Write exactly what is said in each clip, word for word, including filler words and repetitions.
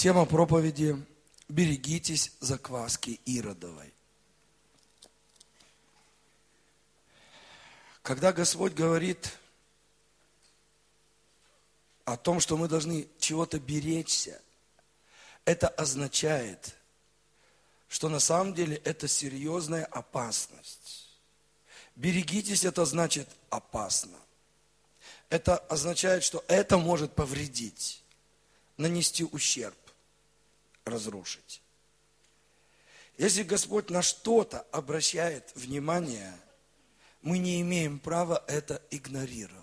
Тема проповеди «Берегитесь закваски Иродовой». Когда Господь говорит о том, что мы должны чего-то беречься, это означает, что на самом деле это серьезная опасность. Берегитесь, это значит опасно. Это означает, что это может повредить, нанести ущерб, разрушить. Если Господь на что-то обращает внимание, мы не имеем права это игнорировать.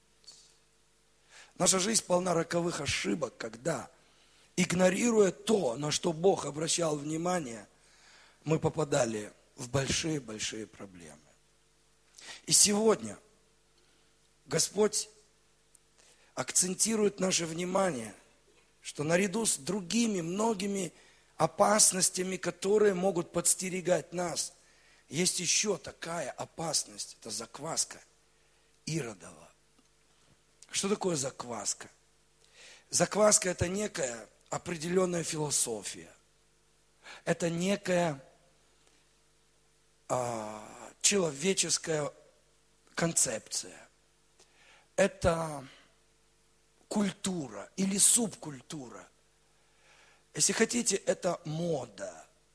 Наша жизнь полна роковых ошибок, когда, игнорируя то, на что Бог обращал внимание, мы попадали в большие-большие проблемы. И сегодня Господь акцентирует наше внимание, что наряду с другими многими опасностями, которые могут подстерегать нас, есть еще такая опасность, это закваска Иродова. Что такое закваска? Закваска – это некая определенная философия, это некая а, человеческая концепция, это культура или субкультура. Если хотите, это мода.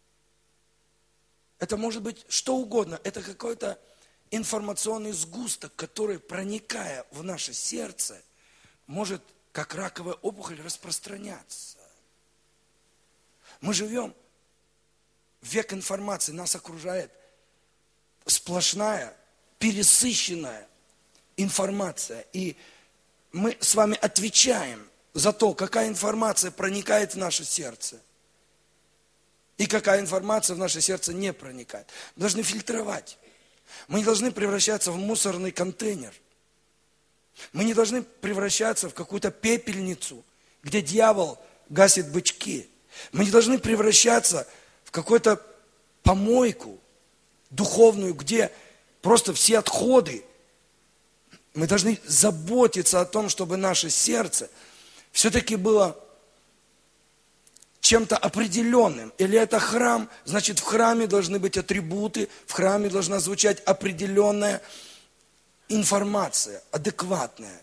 Это может быть что угодно. Это какой-то информационный сгусток, который, проникая в наше сердце, может, как раковая опухоль, распространяться. Мы живем в век информации, нас окружает сплошная, пересыщенная информация. И мы с вами отвечаем за то, какая информация проникает в наше сердце и какая информация в наше сердце не проникает. Мы должны фильтровать. Мы не должны превращаться в мусорный контейнер. Мы не должны превращаться в какую-то пепельницу, где дьявол гасит бычки. Мы не должны превращаться в какую-то помойку духовную, где просто все отходы. Мы должны заботиться о том, чтобы наше сердце все-таки было чем-то определенным. Или это храм, значит, в храме должны быть атрибуты, в храме должна звучать определенная информация, адекватная.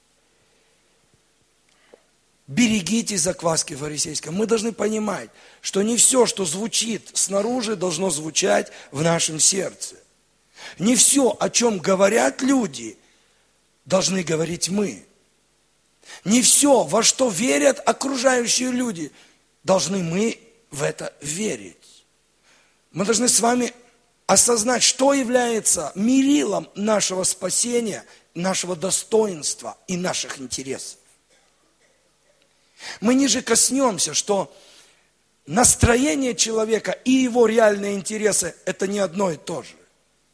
Берегитесь закваски фарисейской. Мы должны понимать, что не все, что звучит снаружи, должно звучать в нашем сердце. Не все, о чем говорят люди, должны говорить мы. Не все, во что верят окружающие люди, должны мы в это верить. Мы должны с вами осознать, что является мерилом нашего спасения, нашего достоинства и наших интересов. Мы ниже коснемся, что настроение человека и его реальные интересы – это не одно и то же.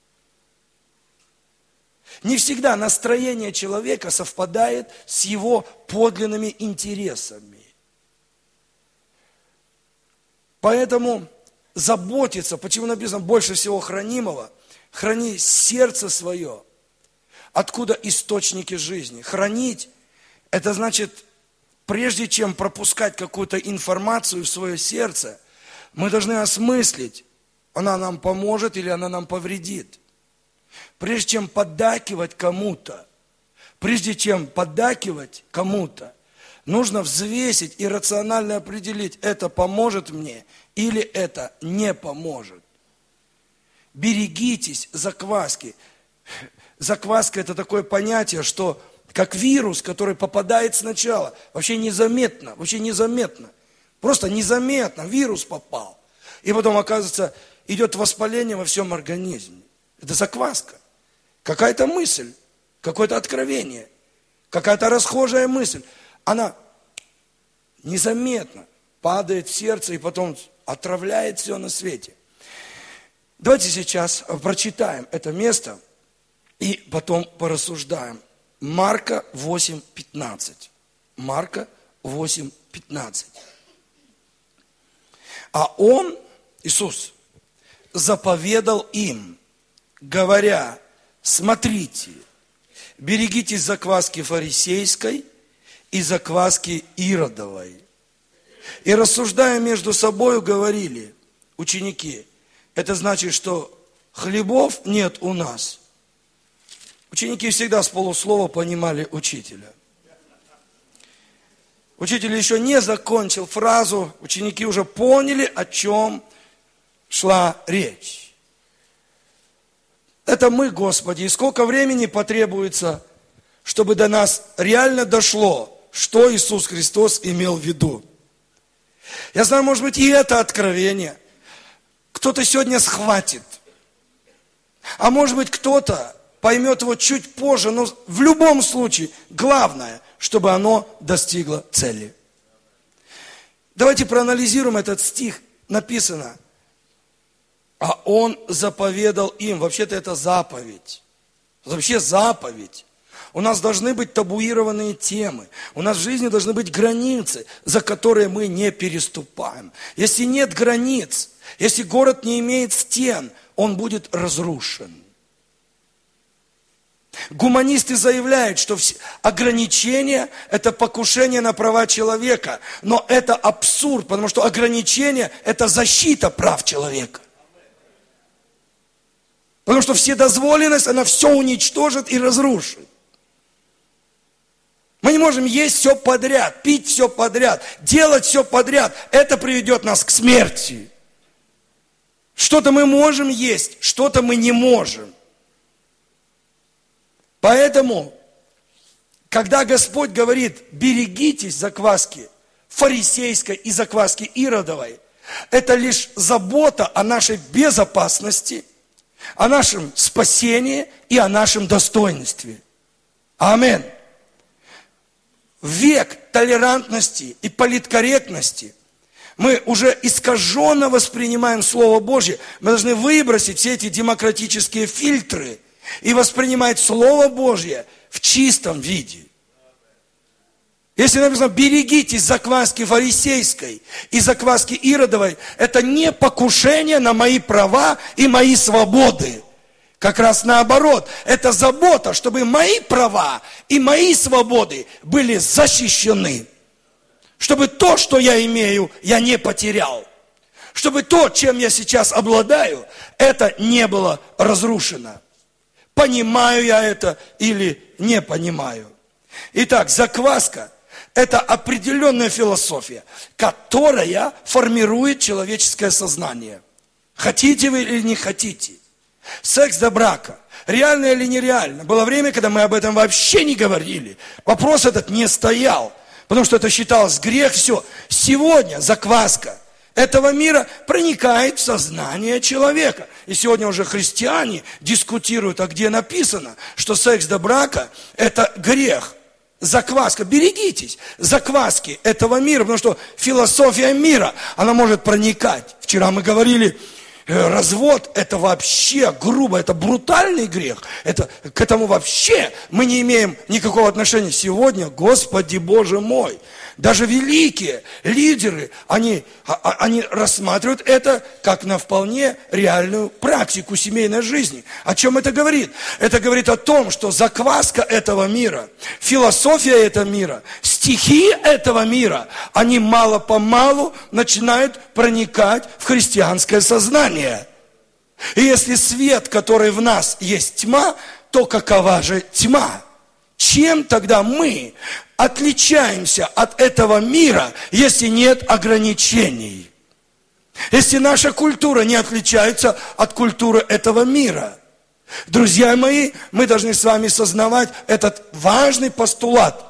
Не всегда настроение человека совпадает с его подлинными интересами. Поэтому заботиться, почему написано больше всего хранимого, храни сердце свое, откуда источники жизни. Хранить – это значит, прежде чем пропускать какую-то информацию в свое сердце, мы должны осмыслить, она нам поможет или она нам повредит. Прежде чем поддакивать кому-то, прежде чем поддакивать кому-то, нужно взвесить и рационально определить, это поможет мне или это не поможет. Берегитесь закваски. Закваска – это такое понятие, что как вирус, который попадает сначала, вообще незаметно, вообще незаметно. Просто незаметно вирус попал. И потом, оказывается, идет воспаление во всем организме. Это закваска. Какая-то мысль, какое-то откровение, какая-то расхожая мысль. Она незаметно падает в сердце и потом отравляет все на свете. Давайте сейчас прочитаем это место и потом порассуждаем. Марка восемь пятнадцать. Марка восемь пятнадцать. А он, Иисус, заповедал им, говоря: смотрите, берегитесь закваски фарисейской и закваски Иродовой. И рассуждая между собой, говорили ученики, это значит, что хлебов нет у нас. Ученики всегда с полуслова понимали учителя. Учитель еще не закончил фразу, ученики уже поняли, о чем шла речь. Это мы, Господи, и сколько времени потребуется, чтобы до нас реально дошло, что Иисус Христос имел в виду. Я знаю, может быть, и это откровение кто-то сегодня схватит, а может быть, кто-то поймет его чуть позже, но в любом случае, главное, чтобы оно достигло цели. Давайте проанализируем этот стих. Написано, а Он заповедал им. Вообще-то это заповедь. Вообще заповедь. У нас должны быть табуированные темы. У нас в жизни должны быть границы, за которые мы не переступаем. Если нет границ, если город не имеет стен, он будет разрушен. Гуманисты заявляют, что ограничения – это покушение на права человека. Но это абсурд, потому что ограничение – это защита прав человека. Потому что вседозволенность, она все уничтожит и разрушит. Мы не можем есть все подряд, пить все подряд, делать все подряд. Это приведет нас к смерти. Что-то мы можем есть, что-то мы не можем. Поэтому, когда Господь говорит, берегитесь закваски фарисейской и закваски иродовой, это лишь забота о нашей безопасности, о нашем спасении и о нашем достоинстве. Аминь. В век толерантности и политкорректности мы уже искаженно воспринимаем Слово Божье. Мы должны выбросить все эти демократические фильтры и воспринимать Слово Божье в чистом виде. Если написано, берегитесь закваски фарисейской и закваски иродовой, это не покушение на мои права и мои свободы. Как раз наоборот, это забота, чтобы мои права и мои свободы были защищены. Чтобы то, что я имею, я не потерял. Чтобы то, чем я сейчас обладаю, это не было разрушено. Понимаю я это или не понимаю. Итак, закваска – это определенная философия, которая формирует человеческое сознание. Хотите вы или не хотите. Секс до брака. Реально или нереально? Было время, когда мы об этом вообще не говорили. Вопрос этот не стоял. Потому что это считалось грех, все. Сегодня закваска этого мира проникает в сознание человека. И сегодня уже христиане дискутируют, а где написано, что секс до брака – это грех. Закваска, берегитесь, закваски этого мира, потому что философия мира, она может проникать. Вчера мы говорили, развод – это вообще грубо, это брутальный грех. Это, к этому вообще мы не имеем никакого отношения. Сегодня, Господи Боже мой, даже великие лидеры, они, они рассматривают это как на вполне реальную практику семейной жизни. О чем это говорит? Это говорит о том, что закваска этого мира, философия этого мира, стихи этого мира, они мало-помалу начинают проникать в христианское сознание. И если свет, который в нас, есть тьма, то какова же тьма? Чем тогда мы отличаемся от этого мира, если нет ограничений? Если наша культура не отличается от культуры этого мира? Друзья мои, мы должны с вами сознавать этот важный постулат.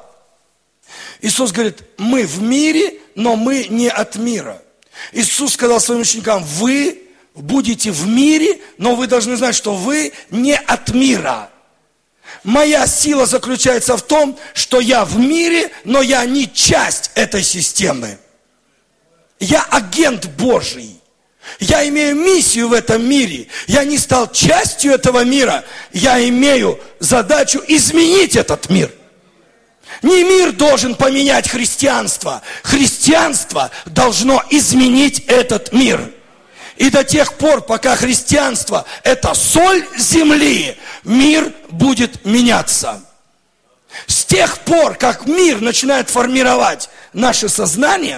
Иисус говорит, мы в мире, но мы не от мира. Иисус сказал своим ученикам, вы будете в мире, но вы должны знать, что вы не от мира. Моя сила заключается в том, что я в мире, но я не часть этой системы. Я агент Божий. Я имею миссию в этом мире. Я не стал частью этого мира. Я имею задачу изменить этот мир. Не мир должен поменять христианство. Христианство должно изменить этот мир. И до тех пор, пока христианство – это соль земли, мир будет меняться. С тех пор, как мир начинает формировать наше сознание,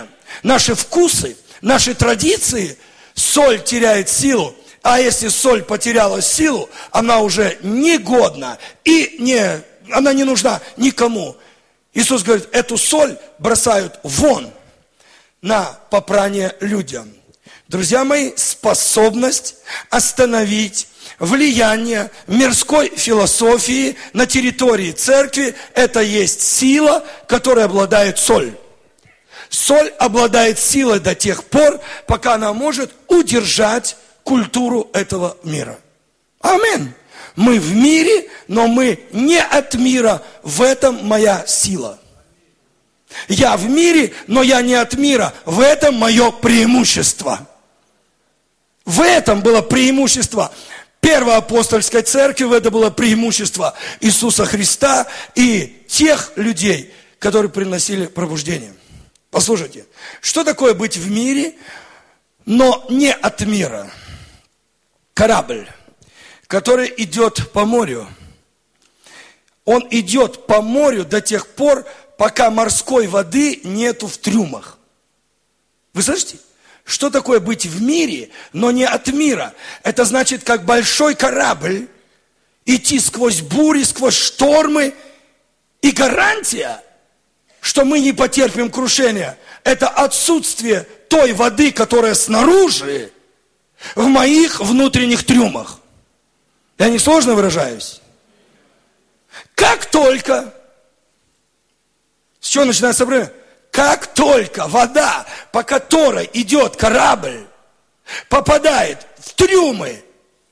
наши вкусы, наши традиции, соль теряет силу. А если соль потеряла силу, она уже негодна и не, она не нужна никому. Иисус говорит, эту соль бросают вон на попрание людям. Друзья мои, способность остановить влияние мирской философии на территории церкви, это есть сила, которой обладает соль. Соль обладает силой до тех пор, пока она может удержать культуру этого мира. Аминь. Мы в мире, но мы не от мира. В этом моя сила. Я в мире, но я не от мира. В этом мое преимущество. В этом было преимущество Первой апостольской церкви, в это было преимущество Иисуса Христа и тех людей, которые приносили пробуждение. Послушайте, что такое быть в мире, но не от мира? Корабль, который идет по морю, он идет по морю до тех пор, пока морской воды нету в трюмах. Вы слышите? Что такое быть в мире, но не от мира? Это значит, как большой корабль, идти сквозь бури, сквозь штормы. И гарантия, что мы не потерпим крушения, это отсутствие той воды, которая снаружи, в моих внутренних трюмах. Я не сложно выражаюсь? Как только, с чего начинается время? Как только вода, по которой идет корабль, попадает в трюмы,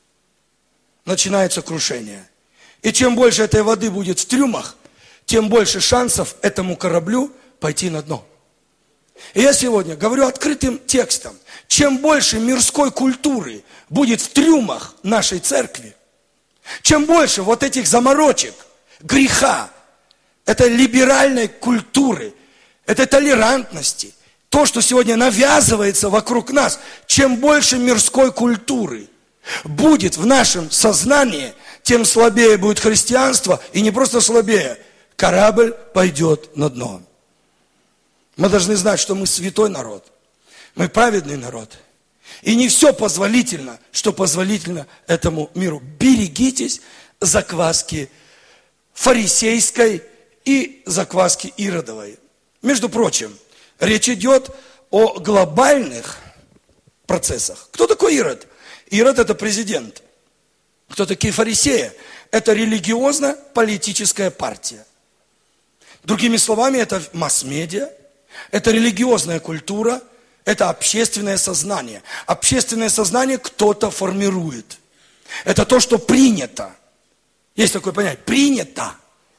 начинается крушение. И чем больше этой воды будет в трюмах, тем больше шансов этому кораблю пойти на дно. И я сегодня говорю открытым текстом. Чем больше мирской культуры будет в трюмах нашей церкви, чем больше вот этих заморочек, греха, этой либеральной культуры, этой толерантности, то, что сегодня навязывается вокруг нас, чем больше мирской культуры будет в нашем сознании, тем слабее будет христианство, и не просто слабее, корабль пойдет на дно. Мы должны знать, что мы святой народ, мы праведный народ. И не все позволительно, что позволительно этому миру. Берегитесь закваски фарисейской и закваски иродовой. Между прочим, речь идет о глобальных процессах. Кто такой Ирод? Ирод – это президент. Кто такие фарисеи? Это религиозно-политическая партия. Другими словами, это масс-медиа, это религиозная культура, это общественное сознание. Общественное сознание кто-то формирует. Это то, что принято. Есть такое понятие. Принято.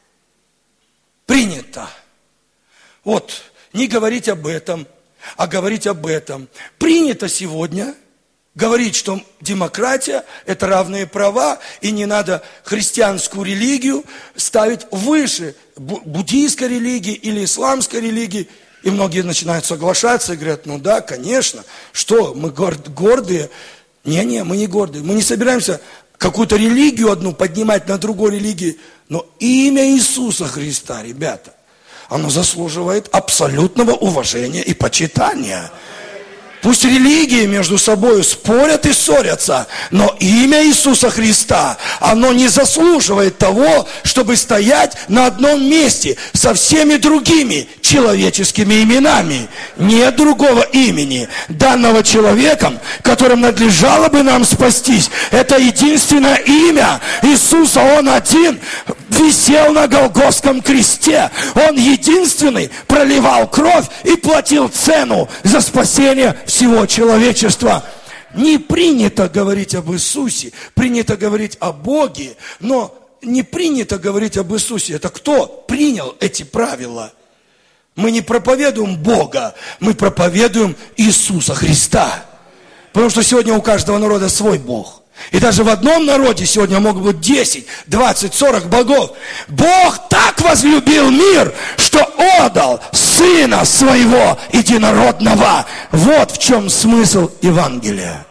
Принято. Вот, не говорить об этом, а говорить об этом. Принято сегодня говорить, что демократия – это равные права, и не надо христианскую религию ставить выше буддийской религии или исламской религии. И многие начинают соглашаться и говорят, ну да, конечно, что, мы гордые? Не-не, мы не гордые. Мы не собираемся какую-то религию одну поднимать на другой религии. Но имя Иисуса Христа, ребята, оно заслуживает абсолютного уважения и почитания. Пусть религии между собой спорят и ссорятся, но имя Иисуса Христа, оно не заслуживает того, чтобы стоять на одном месте со всеми другими человеческими именами. Нет другого имени, данного человеком, которым надлежало бы нам спастись. Это единственное имя Иисуса, Он один, висел на Голгофском кресте. Он единственный проливал кровь и платил цену за спасение всего человечества. Не принято говорить об Иисусе, принято говорить о Боге, но не принято говорить об Иисусе. Это кто принял эти правила? Мы не проповедуем Бога, мы проповедуем Иисуса Христа. Потому что сегодня у каждого народа свой Бог. И даже в одном народе сегодня могут быть десять, двадцать, сорок богов. Бог так возлюбил мир, что отдал Сына Своего Единородного. Вот в чем смысл Евангелия.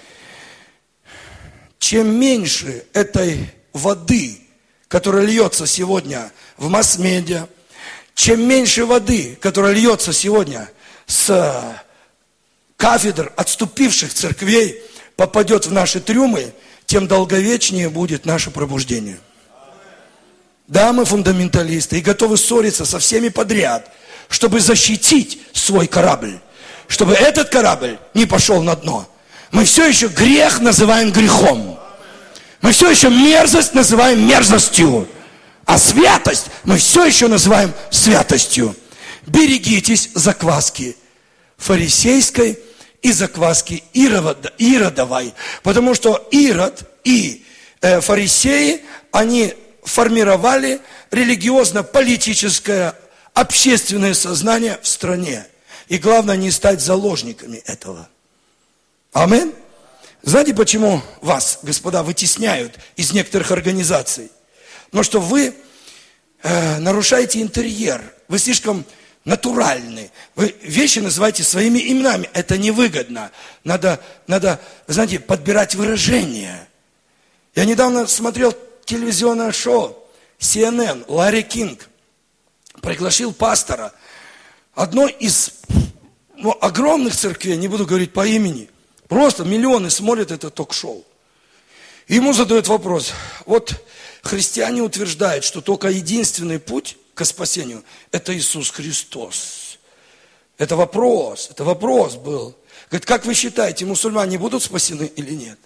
Чем меньше этой воды, которая льется сегодня в масс-медиа, чем меньше воды, которая льется сегодня с кафедр отступивших церквей попадет в наши трюмы, тем долговечнее будет наше пробуждение. Да, мы фундаменталисты и готовы ссориться со всеми подряд, чтобы защитить свой корабль, чтобы этот корабль не пошел на дно. Мы все еще грех называем грехом. Мы все еще мерзость называем мерзостью. А святость мы все еще называем святостью. Берегитесь закваски фарисейской и закваски иродовой. Потому что Ирод и э, фарисеи, они формировали религиозно-политическое, общественное сознание в стране. И главное, не стать заложниками этого. Амин. Знаете, почему вас, господа, вытесняют из некоторых организаций? Потому что вы э, нарушаете интерьер. Вы слишком натуральны. Вы вещи называете своими именами. Это невыгодно. Надо, надо, знаете, подбирать выражения. Я недавно смотрел телевизионное шоу си эн эн, Ларри Кинг пригласил пастора одной из ну, огромных церквей, не буду говорить по имени, просто миллионы смотрят это ток-шоу. И ему задают вопрос, вот христиане утверждают, что только единственный путь к спасению – это Иисус Христос. Это вопрос, это вопрос был. Говорит, как вы считаете, мусульмане будут спасены или нет?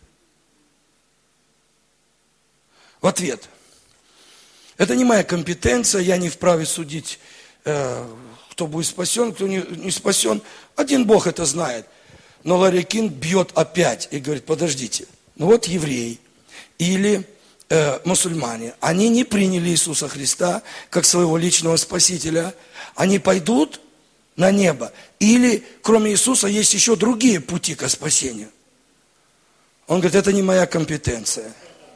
В ответ, это не моя компетенция, я не вправе судить, э, кто будет спасен, кто не, не спасен. Один Бог это знает. Но Ларри Кинг бьет опять и говорит, подождите, ну вот евреи или э, мусульмане, они не приняли Иисуса Христа как своего личного спасителя, они пойдут на небо. Или кроме Иисуса есть еще другие пути к спасению. Он говорит, это не моя компетенция.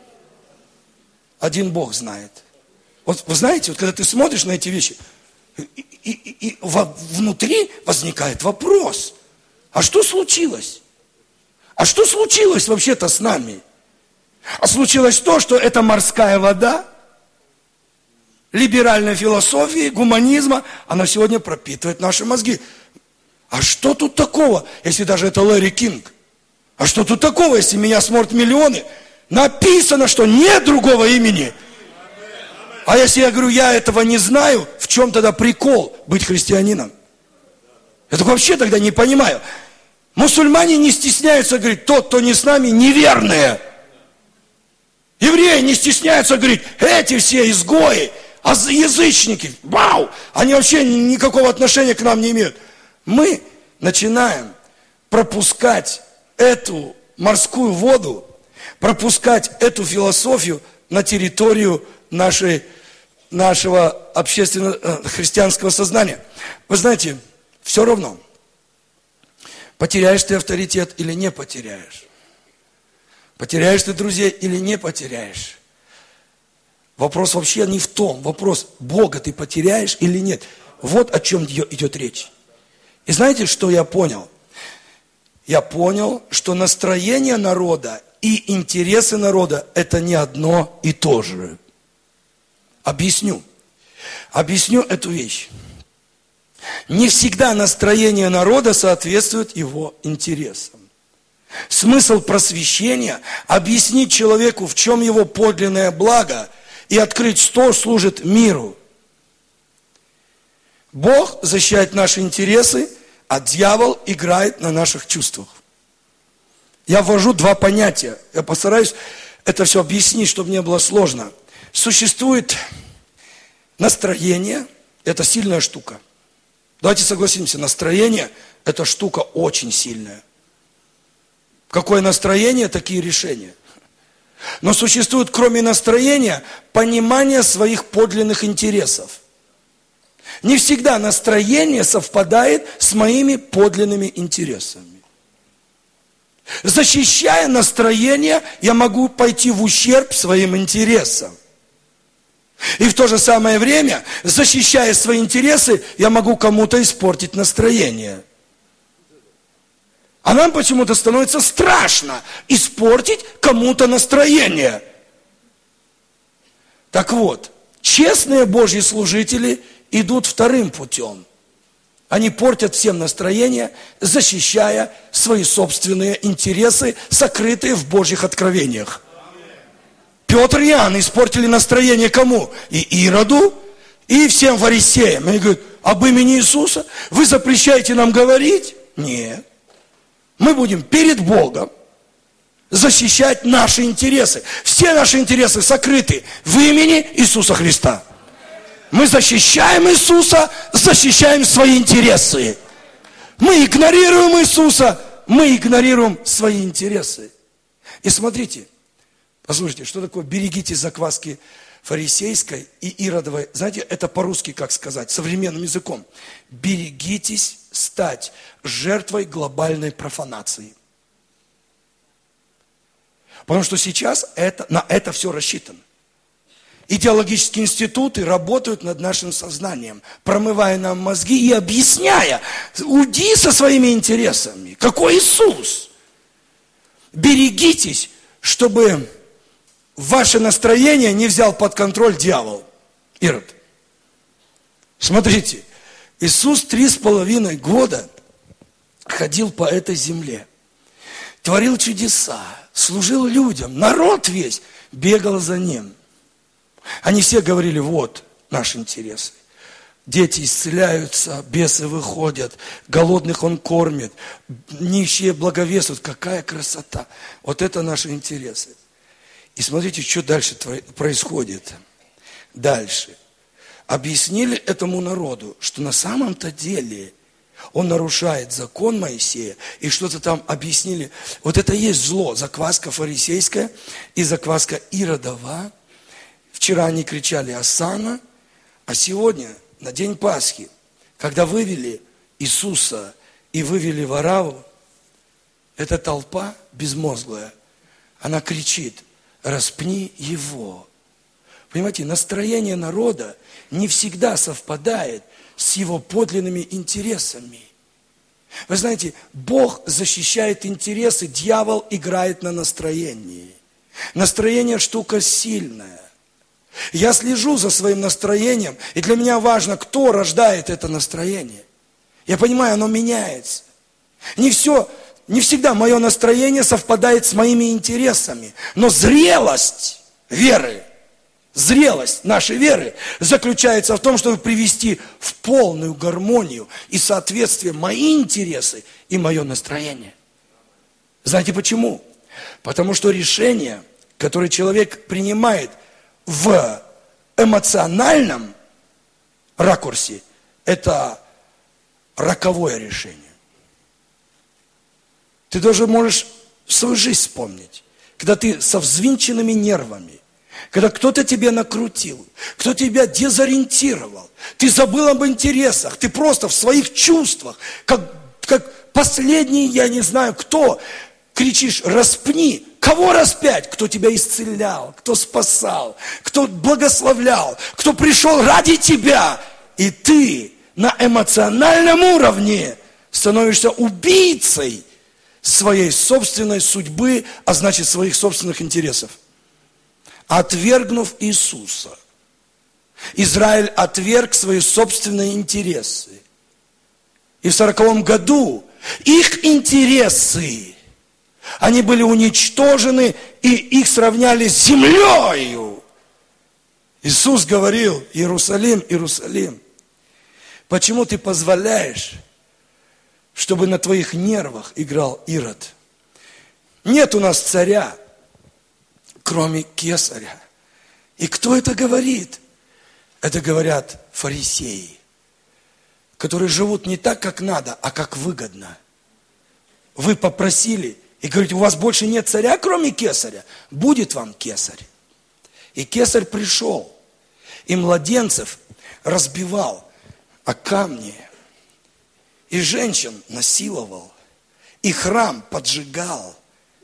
Один Бог знает. Вот вы знаете, вот когда ты смотришь на эти вещи, и, и, и, и внутри возникает вопрос, а что случилось? А что случилось вообще-то с нами? А случилось то, что это морская вода, либеральной философии, гуманизма, она сегодня пропитывает наши мозги. А что тут такого, если даже это Ларри Кинг? А что тут такого, если меня смотрят миллионы? Написано, что нет другого имени. А если я говорю, я этого не знаю, в чем тогда прикол быть христианином? Я так вообще тогда не понимаю. Мусульмане не стесняются говорить, тот, кто не с нами, неверные. Евреи не стесняются говорить, эти все изгои, а язычники, вау, они вообще никакого отношения к нам не имеют. Мы начинаем пропускать эту морскую воду, пропускать эту философию на территорию нашей, нашего общественного христианского сознания. Вы знаете, все равно, потеряешь ты авторитет или не потеряешь. Потеряешь ты друзей или не потеряешь. Вопрос вообще не в том. Вопрос, Бога ты потеряешь или нет. Вот о чем идет речь. И знаете, что я понял? Я понял, что настроение народа и интересы народа – это не одно и то же. Объясню. Объясню эту вещь. Не всегда настроение народа соответствует его интересам. Смысл просвещения – объяснить человеку, в чем его подлинное благо, и открыть, что служит миру. Бог защищает наши интересы, а дьявол играет на наших чувствах. Я ввожу два понятия. Я постараюсь это все объяснить, чтобы не было сложно. Существует настроение, это сильная штука. Давайте согласимся, настроение – это штука очень сильная. Какое настроение, такие решения. Но существует, кроме настроения, понимание своих подлинных интересов. Не всегда настроение совпадает с моими подлинными интересами. Защищая настроение, я могу пойти в ущерб своим интересам. И в то же самое время, защищая свои интересы, я могу кому-то испортить настроение. А нам почему-то становится страшно испортить кому-то настроение. Так вот, честные Божьи служители идут вторым путем. Они портят всем настроение, защищая свои собственные интересы, сокрытые в Божьих откровениях. Петр и Иоанн испортили настроение кому? И Ироду, и всем фарисеям. Они говорят, об имени Иисуса вы запрещаете нам говорить? Нет. Мы будем перед Богом защищать наши интересы. Все наши интересы сокрыты в имени Иисуса Христа. Мы защищаем Иисуса, защищаем свои интересы. Мы игнорируем Иисуса, мы игнорируем свои интересы. И смотрите, послушайте, что такое берегитесь закваски фарисейской и иродовой. Знаете, это по-русски как сказать, современным языком. Берегитесь стать жертвой глобальной профанации. Потому что сейчас это, на это все рассчитано. Идеологические институты работают над нашим сознанием, промывая нам мозги и объясняя, уйди со своими интересами. Какой Иисус? Берегитесь, чтобы ваше настроение не взял под контроль дьявол, Ирод. Смотрите, Иисус три с половиной года ходил по этой земле, творил чудеса, служил людям, народ весь бегал за ним. Они все говорили, вот наши интересы. Дети исцеляются, бесы выходят, голодных он кормит, нищие благовествуют. Какая красота! Вот это наши интересы. И смотрите, что дальше происходит. Дальше. Объяснили этому народу, что на самом-то деле он нарушает закон Моисея, и что-то там объяснили. Вот это и есть зло, закваска фарисейская и закваска Иродова. Вчера они кричали «Осанна», а сегодня, на день Пасхи, когда вывели Иисуса и вывели Варавву, эта толпа безмозглая, она кричит «Распни его». Понимаете, настроение народа не всегда совпадает с его подлинными интересами. Вы знаете, Бог защищает интересы, дьявол играет на настроении. Настроение штука сильная. Я слежу за своим настроением, и для меня важно, кто рождает это настроение. Я понимаю, оно меняется. Не все, не всегда мое настроение совпадает с моими интересами, но зрелость веры, зрелость нашей веры заключается в том, чтобы привести в полную гармонию и соответствие мои интересы и мое настроение. Знаете почему? Потому что решение, которое человек принимает в эмоциональном ракурсе, это роковое решение. Ты даже можешь свою жизнь вспомнить, когда ты со взвинченными нервами, когда кто-то тебя накрутил, кто тебя дезориентировал, ты забыл об интересах, ты просто в своих чувствах, как, как последний, я не знаю кто, кричишь «распни». Кого распять? Кто тебя исцелял, кто спасал, кто благословлял, кто пришел ради тебя. И ты на эмоциональном уровне становишься убийцей своей собственной судьбы, а значит своих собственных интересов. Отвергнув Иисуса, Израиль отверг свои собственные интересы. И в сороковом году их интересы, они были уничтожены, и их сравняли с землею. Иисус говорил: Иерусалим, Иерусалим, почему ты позволяешь, чтобы на твоих нервах играл Ирод? Нет у нас царя, кроме Кесаря. И кто это говорит? Это говорят фарисеи, которые живут не так, как надо, а как выгодно. Вы попросили и говорите, у вас больше нет царя, кроме Кесаря? Будет вам Кесарь. И Кесарь пришел, и младенцев разбивал о камни, и женщин насиловал, и храм поджигал,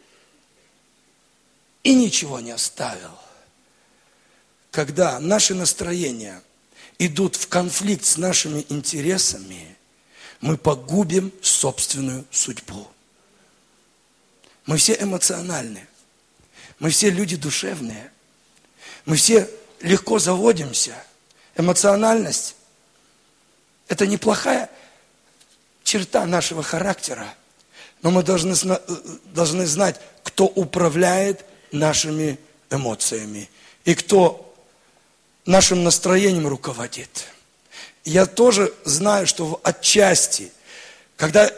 и ничего не оставил. Когда наши настроения идут в конфликт с нашими интересами, мы погубим собственную судьбу. Мы все эмоциональны, мы все люди душевные, мы все легко заводимся. Эмоциональность – это неплохая черта нашего характера. Но мы должны, должны знать, кто управляет нашими эмоциями и кто нашим настроением руководит. Я тоже знаю, что отчасти, когда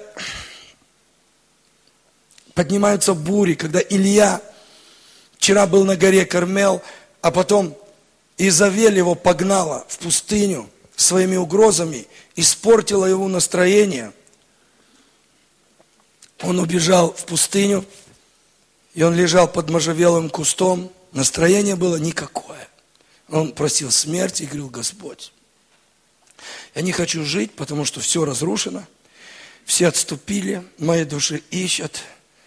поднимаются бури, когда Илья вчера был на горе Кармел, а потом Изавель его погнала в пустыню своими угрозами, испортила его настроение. Он убежал в пустыню, и он лежал под можжевелым кустом. Настроение было никакое. Он просил смерти и говорил: Господь, я не хочу жить, потому что все разрушено, все отступили, моей души ищут.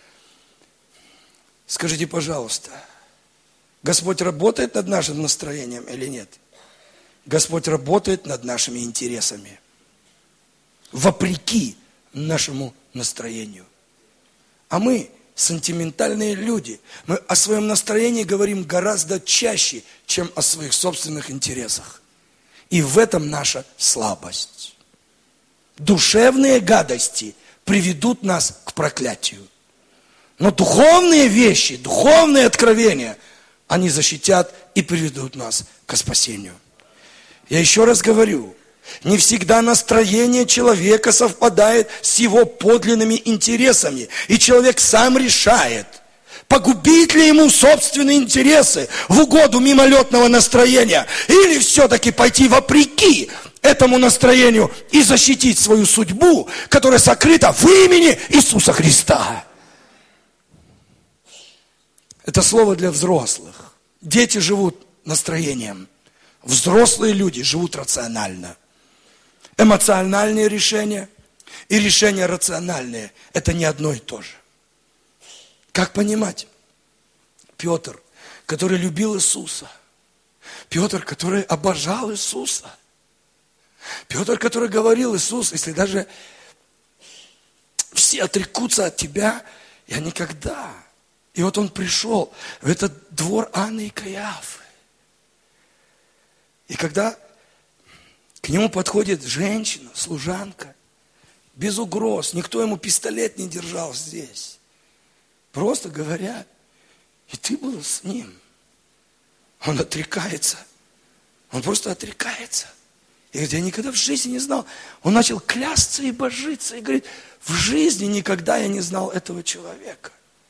Скажите, пожалуйста, Господь работает над нашим настроением или нет? Господь работает над нашими интересами, вопреки нашему настроению. А мы сентиментальные люди. Мы о своем настроении говорим гораздо чаще, чем о своих собственных интересах. И в этом наша слабость. Душевные гадости приведут нас к проклятию. Но духовные вещи, духовные откровения, они защитят и приведут нас к спасению. Я еще раз говорю, не всегда настроение человека совпадает с его подлинными интересами. И человек сам решает, погубить ли ему собственные интересы в угоду мимолетного настроения, или все-таки пойти вопреки этому настроению и защитить свою судьбу, которая сокрыта в имени Иисуса Христа. Это слово для взрослых. Дети живут настроением. Взрослые люди живут рационально. Эмоциональные решения и решения рациональные – это не одно и то же. Как понимать? Петр, который любил Иисуса. Петр, который обожал Иисуса. Петр, который говорил: Иисус, если даже все отрекутся от тебя, я никогда. И вот он пришел в этот двор Анны и Каиафы. И когда к нему подходит женщина, служанка, без угроз, никто ему пистолет не держал здесь. Просто говорят: и ты был с ним. Он отрекается. Он просто отрекается. И говорит: я никогда в жизни не знал. Он начал клясться и божиться. И говорит: в жизни никогда я не знал этого человека.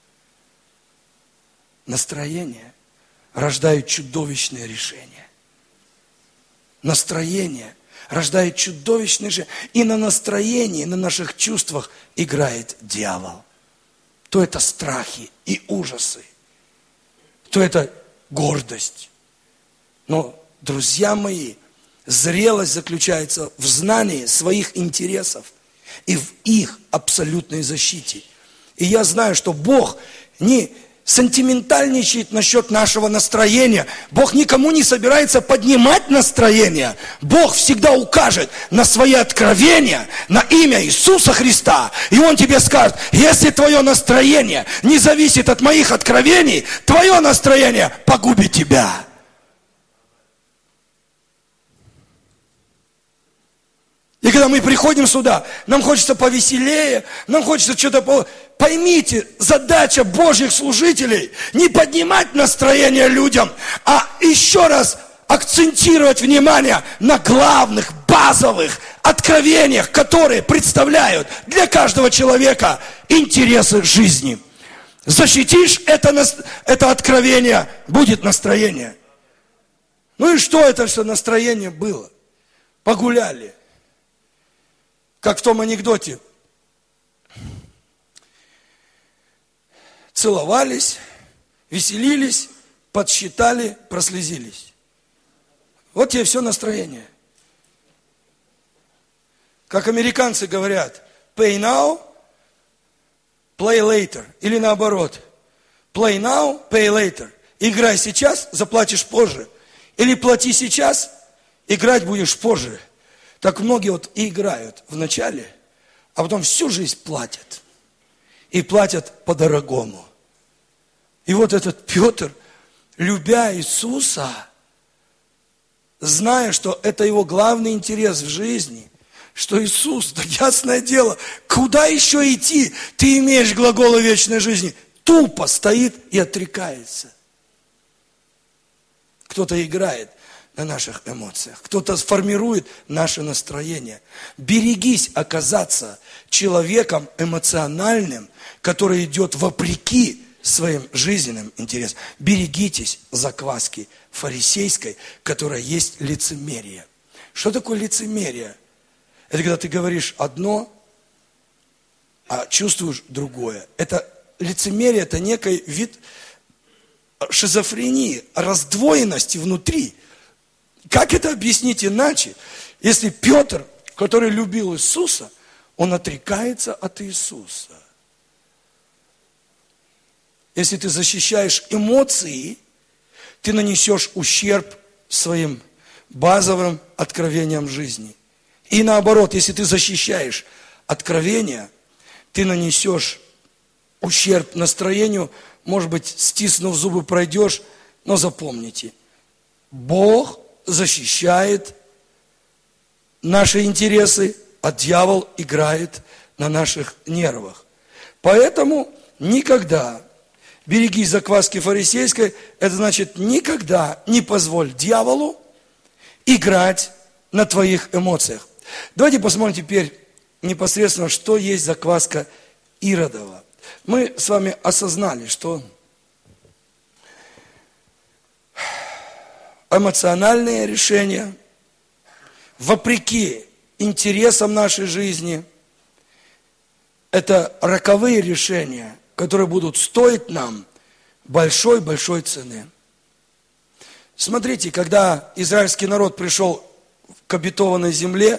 Настроение рождает чудовищное решение. Настроение рождает чудовищное решение. И на настроении, на наших чувствах играет дьявол. То это страхи и ужасы, то это гордость. Но, друзья мои, зрелость заключается в знании своих интересов и в их абсолютной защите. И я знаю, что Бог не сентиментальничает насчет нашего настроения. Бог никому не собирается поднимать настроение. Бог всегда укажет на свои откровения, на имя Иисуса Христа. И Он тебе скажет: если твое настроение не зависит от моих откровений, твое настроение погубит тебя. И когда мы приходим сюда, нам хочется повеселее, нам хочется что-то... Поймите, задача Божьих служителей не поднимать настроение людям, а еще раз акцентировать внимание на главных, базовых откровениях, которые представляют для каждого человека интересы жизни. Защитишь это, это откровение, будет настроение. Ну и что это все настроение было? Погуляли. Как в том анекдоте. Целовались, веселились, подсчитали, прослезились. Вот тебе все настроение. Как американцы говорят: pay now, play later. Или наоборот. Play now, pay later. Играй сейчас, заплатишь позже. Или плати сейчас, играть будешь позже. Так многие вот и играют в начале, а потом всю жизнь платят. И платят по-дорогому. И вот этот Петр, любя Иисуса, зная, что это его главный интерес в жизни, что Иисус, да ясное дело, куда еще идти? Ты имеешь глаголы вечной жизни. Тупо стоит и отрекается. Кто-то играет на наших эмоциях, кто-то формирует наше настроение. Берегись оказаться человеком эмоциональным, который идет вопреки своим жизненным интересам. Берегитесь закваски фарисейской, которая есть лицемерие. Что такое лицемерие? Это когда ты говоришь одно, а чувствуешь другое. Это лицемерие, это некий вид шизофрении, раздвоенности внутри. Как это объяснить иначе, если Петр, который любил Иисуса, он отрекается от Иисуса? Если ты защищаешь эмоции, ты нанесешь ущерб своим базовым откровениям жизни. И наоборот, если ты защищаешь откровения, ты нанесешь ущерб настроению, может быть, стиснув зубы, пройдешь, но запомните, Бог защищает наши интересы, а дьявол играет на наших нервах. Поэтому никогда, берегись закваски фарисейской, это значит никогда не позволь дьяволу играть на твоих эмоциях. Давайте посмотрим теперь непосредственно, что есть закваска Иродова. Мы с вами осознали, что эмоциональные решения, вопреки интересам нашей жизни, это роковые решения, которые будут стоить нам большой-большой цены. Смотрите, когда израильский народ пришел к обетованной земле,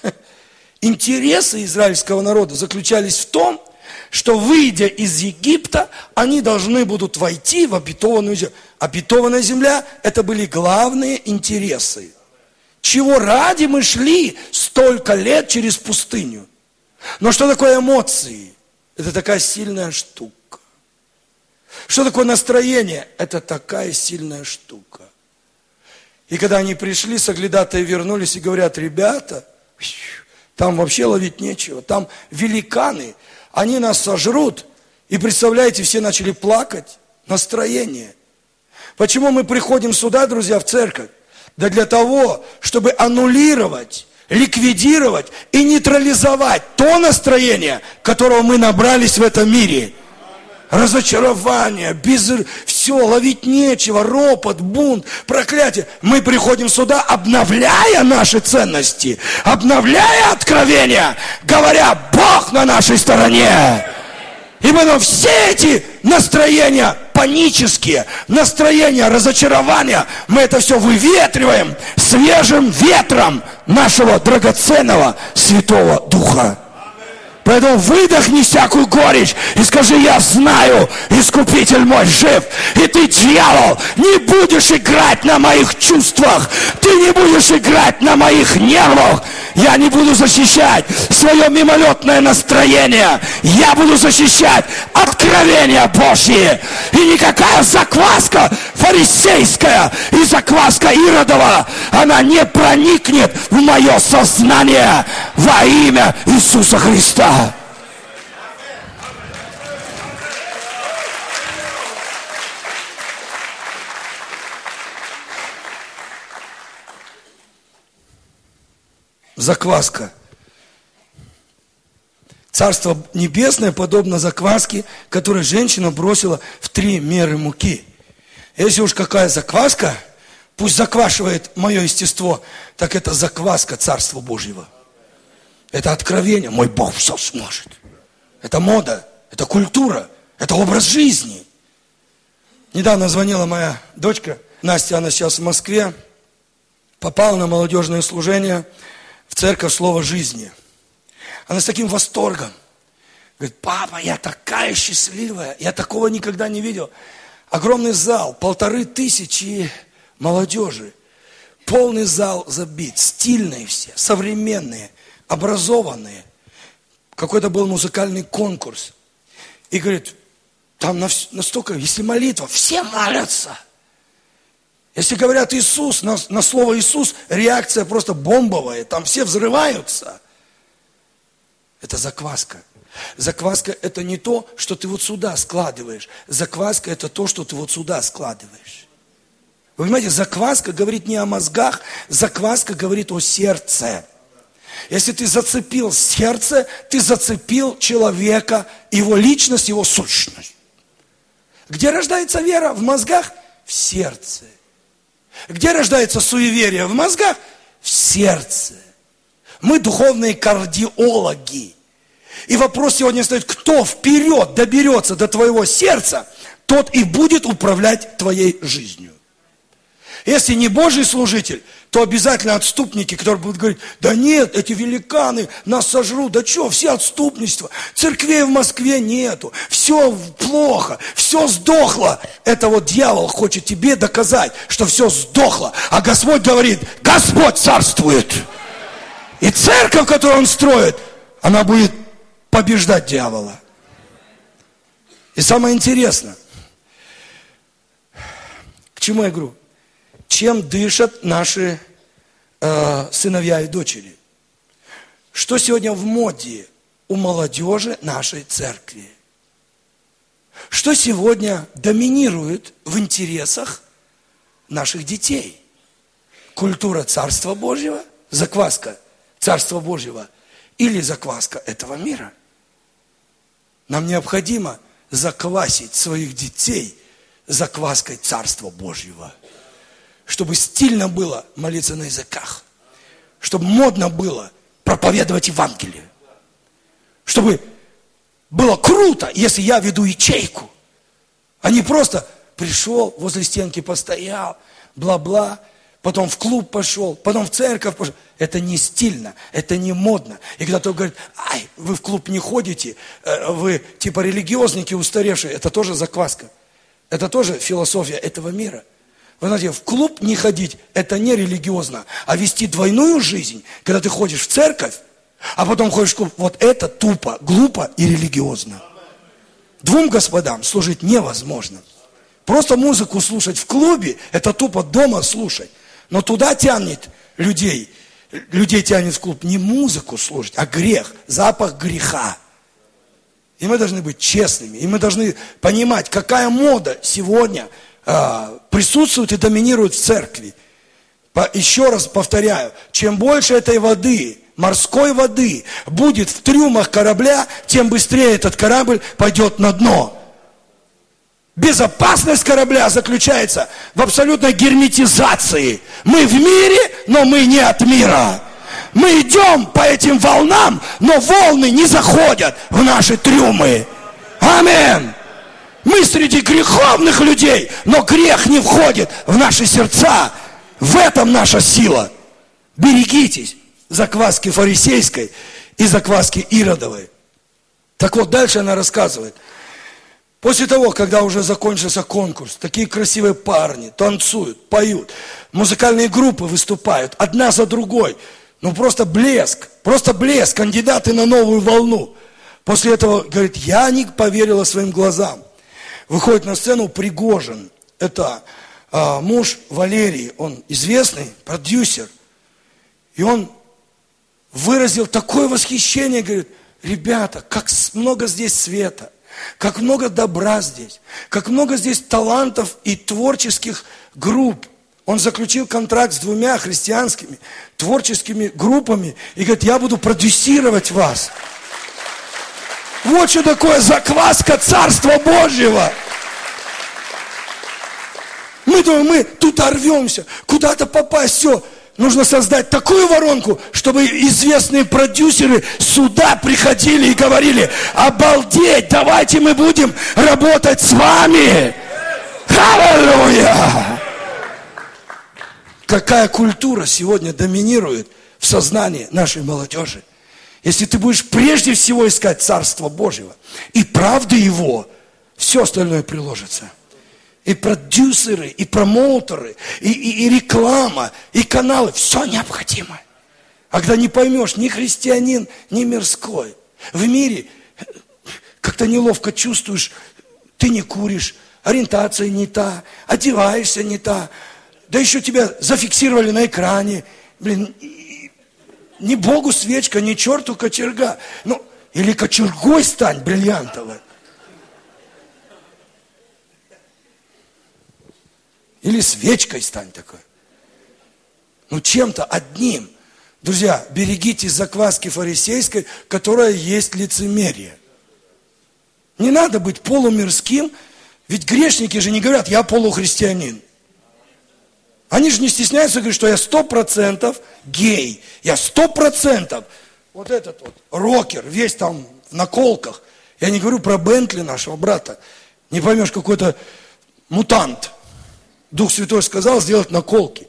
интересы израильского народа заключались в том, что, выйдя из Египта, они должны будут войти в обетованную землю. Обетованная земля – это были главные интересы. Чего ради мы шли столько лет через пустыню? Но что такое эмоции? Это такая сильная штука. Что такое настроение? Это такая сильная штука. И когда они пришли, соглядатые вернулись и говорят: ребята, там вообще ловить нечего, там великаны, они нас сожрут. И представляете, все начали плакать. Настроение. Почему мы приходим сюда, друзья, в церковь? Да для того, чтобы аннулировать, ликвидировать и нейтрализовать то настроение, которого мы набрались в этом мире. Разочарование, без... все, ловить нечего, ропот, бунт, проклятие. Мы приходим сюда, обновляя наши ценности, обновляя откровения, говоря: Бог на нашей стороне. И потом все эти настроения панические, настроения разочарования, мы это все выветриваем свежим ветром нашего драгоценного Святого Духа. Поэтому выдохни всякую горечь и скажи: я знаю, Искупитель мой жив. И ты, дьявол, не будешь играть на моих чувствах. Ты не будешь играть на моих нервах. Я не буду защищать свое мимолетное настроение. Я буду защищать откровения Божьи. И никакая закваска фарисейская и закваска Иродова, она не проникнет в мое сознание во имя Иисуса Христа. Закваска. Царство небесное подобно закваске, которую женщина бросила в три меры муки. Если уж какая закваска, пусть заквашивает мое естество, так это закваска Царства Божьего. Это откровение. Мой Бог все сможет. Это мода, это культура, это образ жизни. Недавно звонила моя дочка, Настя, она сейчас в Москве, попала на молодежное служение в церковь Слова Жизни. Она с таким восторгом говорит: папа, я такая счастливая, я такого никогда не видел. Огромный зал, полторы тысячи молодежи, полный зал забит, стильные все, современные, образованные. Какой-то был музыкальный конкурс. И говорит, там настолько, если молитва, все молятся. Если говорят Иисус, на, на слово Иисус, реакция просто бомбовая, там все взрываются. Это закваска. Закваска – это не то, что ты вот сюда складываешь. Закваска – это то, что ты вот сюда складываешь. Вы понимаете, закваска говорит не о мозгах, закваска говорит о сердце. Если ты зацепил сердце, ты зацепил человека, его личность, его сущность. Где рождается вера? В мозгах? В сердце. Где рождается суеверие? В мозгах? В сердце. Мы духовные кардиологи. И вопрос сегодня стоит, кто вперед доберется до твоего сердца, тот и будет управлять твоей жизнью. Если не Божий служитель, то обязательно отступники, которые будут говорить, да нет, эти великаны нас сожрут, да что, все отступничества, церквей в Москве нету, все плохо, все сдохло. Это вот дьявол хочет тебе доказать, что все сдохло, а Господь говорит, Господь царствует. И церковь, которую Он строит, она будет побеждать дьявола. И самое интересное, к чему я говорю? Чем дышат наши э, сыновья и дочери? Что сегодня в моде у молодежи нашей церкви? Что сегодня доминирует в интересах наших детей? Культура Царства Божьего, закваска Царства Божьего или закваска этого мира? Нам необходимо заквасить своих детей закваской Царства Божьего. Чтобы стильно было молиться на языках. Чтобы модно было проповедовать Евангелие. Чтобы было круто, если я веду ячейку. А не просто пришел, возле стенки постоял, бла-бла, потом в клуб пошел, потом в церковь пошел. Это не стильно, это не модно. И когда кто-то говорит, ай, вы в клуб не ходите, вы типа религиозники устаревшие, это тоже закваска. Это тоже философия этого мира. Вы знаете, в клуб не ходить, это не религиозно, а вести двойную жизнь, когда ты ходишь в церковь, а потом ходишь в клуб, вот это тупо, глупо и религиозно. Двум господам служить невозможно. Просто музыку слушать в клубе, это тупо дома слушать. Но туда тянет людей, людей тянет в клуб не музыку слушать, а грех, запах греха. И мы должны быть честными, и мы должны понимать, какая мода сегодня присутствует и доминирует в церкви. Еще раз повторяю, чем больше этой воды, морской воды, будет в трюмах корабля, тем быстрее этот корабль пойдет на дно. Безопасность корабля заключается в абсолютной герметизации. Мы в мире, но мы не от мира. Мы идем по этим волнам, но волны не заходят в наши трюмы. Аминь. Мы среди греховных людей, но грех не входит в наши сердца. В этом наша сила. Берегитесь закваски фарисейской и закваски Иродовой. Так вот, дальше она рассказывает. После того, когда уже закончился конкурс, такие красивые парни танцуют, поют, музыкальные группы выступают, одна за другой. Ну просто блеск, просто блеск, кандидаты на новую волну. После этого, говорит, я не поверила своим глазам. Выходит на сцену Пригожин, это а, муж Валерии, он известный продюсер. И он выразил такое восхищение, говорит, ребята, как много здесь света, как много добра здесь, как много здесь талантов и творческих групп. Он заключил контракт с двумя христианскими творческими группами и говорит, я буду продюсировать вас. Вот что такое закваска Царства Божьего. Мы думаем, мы тут рвемся, куда-то попасть, все. Нужно создать такую воронку, чтобы известные продюсеры сюда приходили и говорили, обалдеть, давайте мы будем работать с вами. Аллилуйя! Какая культура сегодня доминирует в сознании нашей молодежи? Если ты будешь прежде всего искать Царство Божьего и правды Его, все остальное приложится. И продюсеры, и промоутеры, и, и, и реклама, и каналы, все необходимо. А когда не поймешь, ни христианин, ни мирской, в мире как-то неловко чувствуешь, ты не куришь, ориентация не та, одеваешься не та, да еще тебя зафиксировали на экране, блин, ни Богу свечка, ни черту кочерга. Ну, Или кочергой стань бриллиантовой. Или свечкой стань такой. Ну, чем-то одним. Друзья, берегитесь закваски фарисейской, которая есть лицемерие. Не надо быть полумирским, ведь грешники же не говорят, я полухристианин. Они же не стесняются говорить, что я сто процентов гей, я сто процентов вот этот вот рокер, весь там в наколках. Я не говорю про Бентли нашего брата. Не поймешь, какой-то мутант. Дух Святой сказал сделать наколки.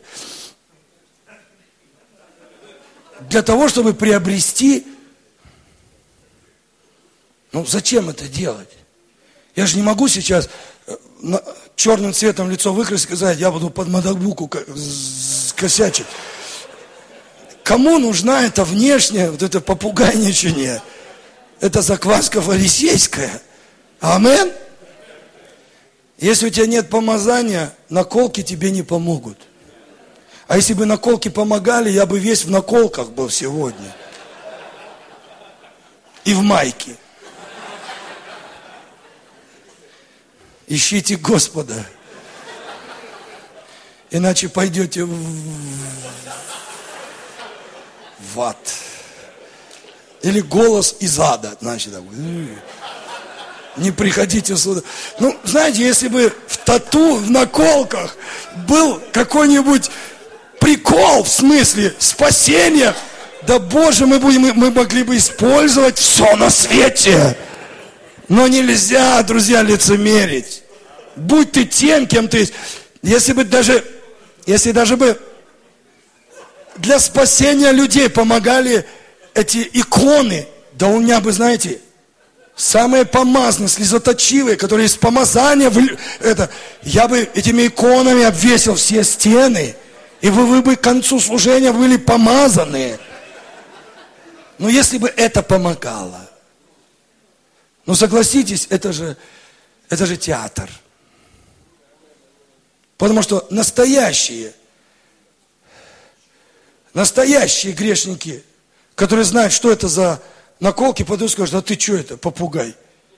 Для того, чтобы приобрести... Ну, зачем это делать? Я же не могу сейчас черным цветом лицо выкрасить и сказать, я буду под мадабуку косячить. Кому нужна эта внешняя, вот это попугайничание? Это закваска фарисейская. Амин? Если у тебя нет помазания, наколки тебе не помогут. А если бы наколки помогали, я бы весь в наколках был сегодня. И в майке. Ищите Господа. Иначе пойдете в, в ад. Или голос из ада. Значит, такой, не приходите сюда. Ну, знаете, если бы в тату, в наколках был какой-нибудь прикол, в смысле спасения, да Боже, мы, будем, мы могли бы использовать все на свете. Но нельзя, друзья, лицемерить. Будь ты тем, кем ты есть. Если бы даже, если даже бы для спасения людей помогали эти иконы, да у меня бы, знаете, самые помазанные, слезоточивые, которые из помазания, это, я бы этими иконами обвесил все стены, и вы, вы бы к концу служения были помазанные. Но если бы это помогало, ну согласитесь, это же, это же театр. Потому что настоящие, настоящие грешники, которые знают, что это за наколки, подойдут и скажут, а ты что это, попугай?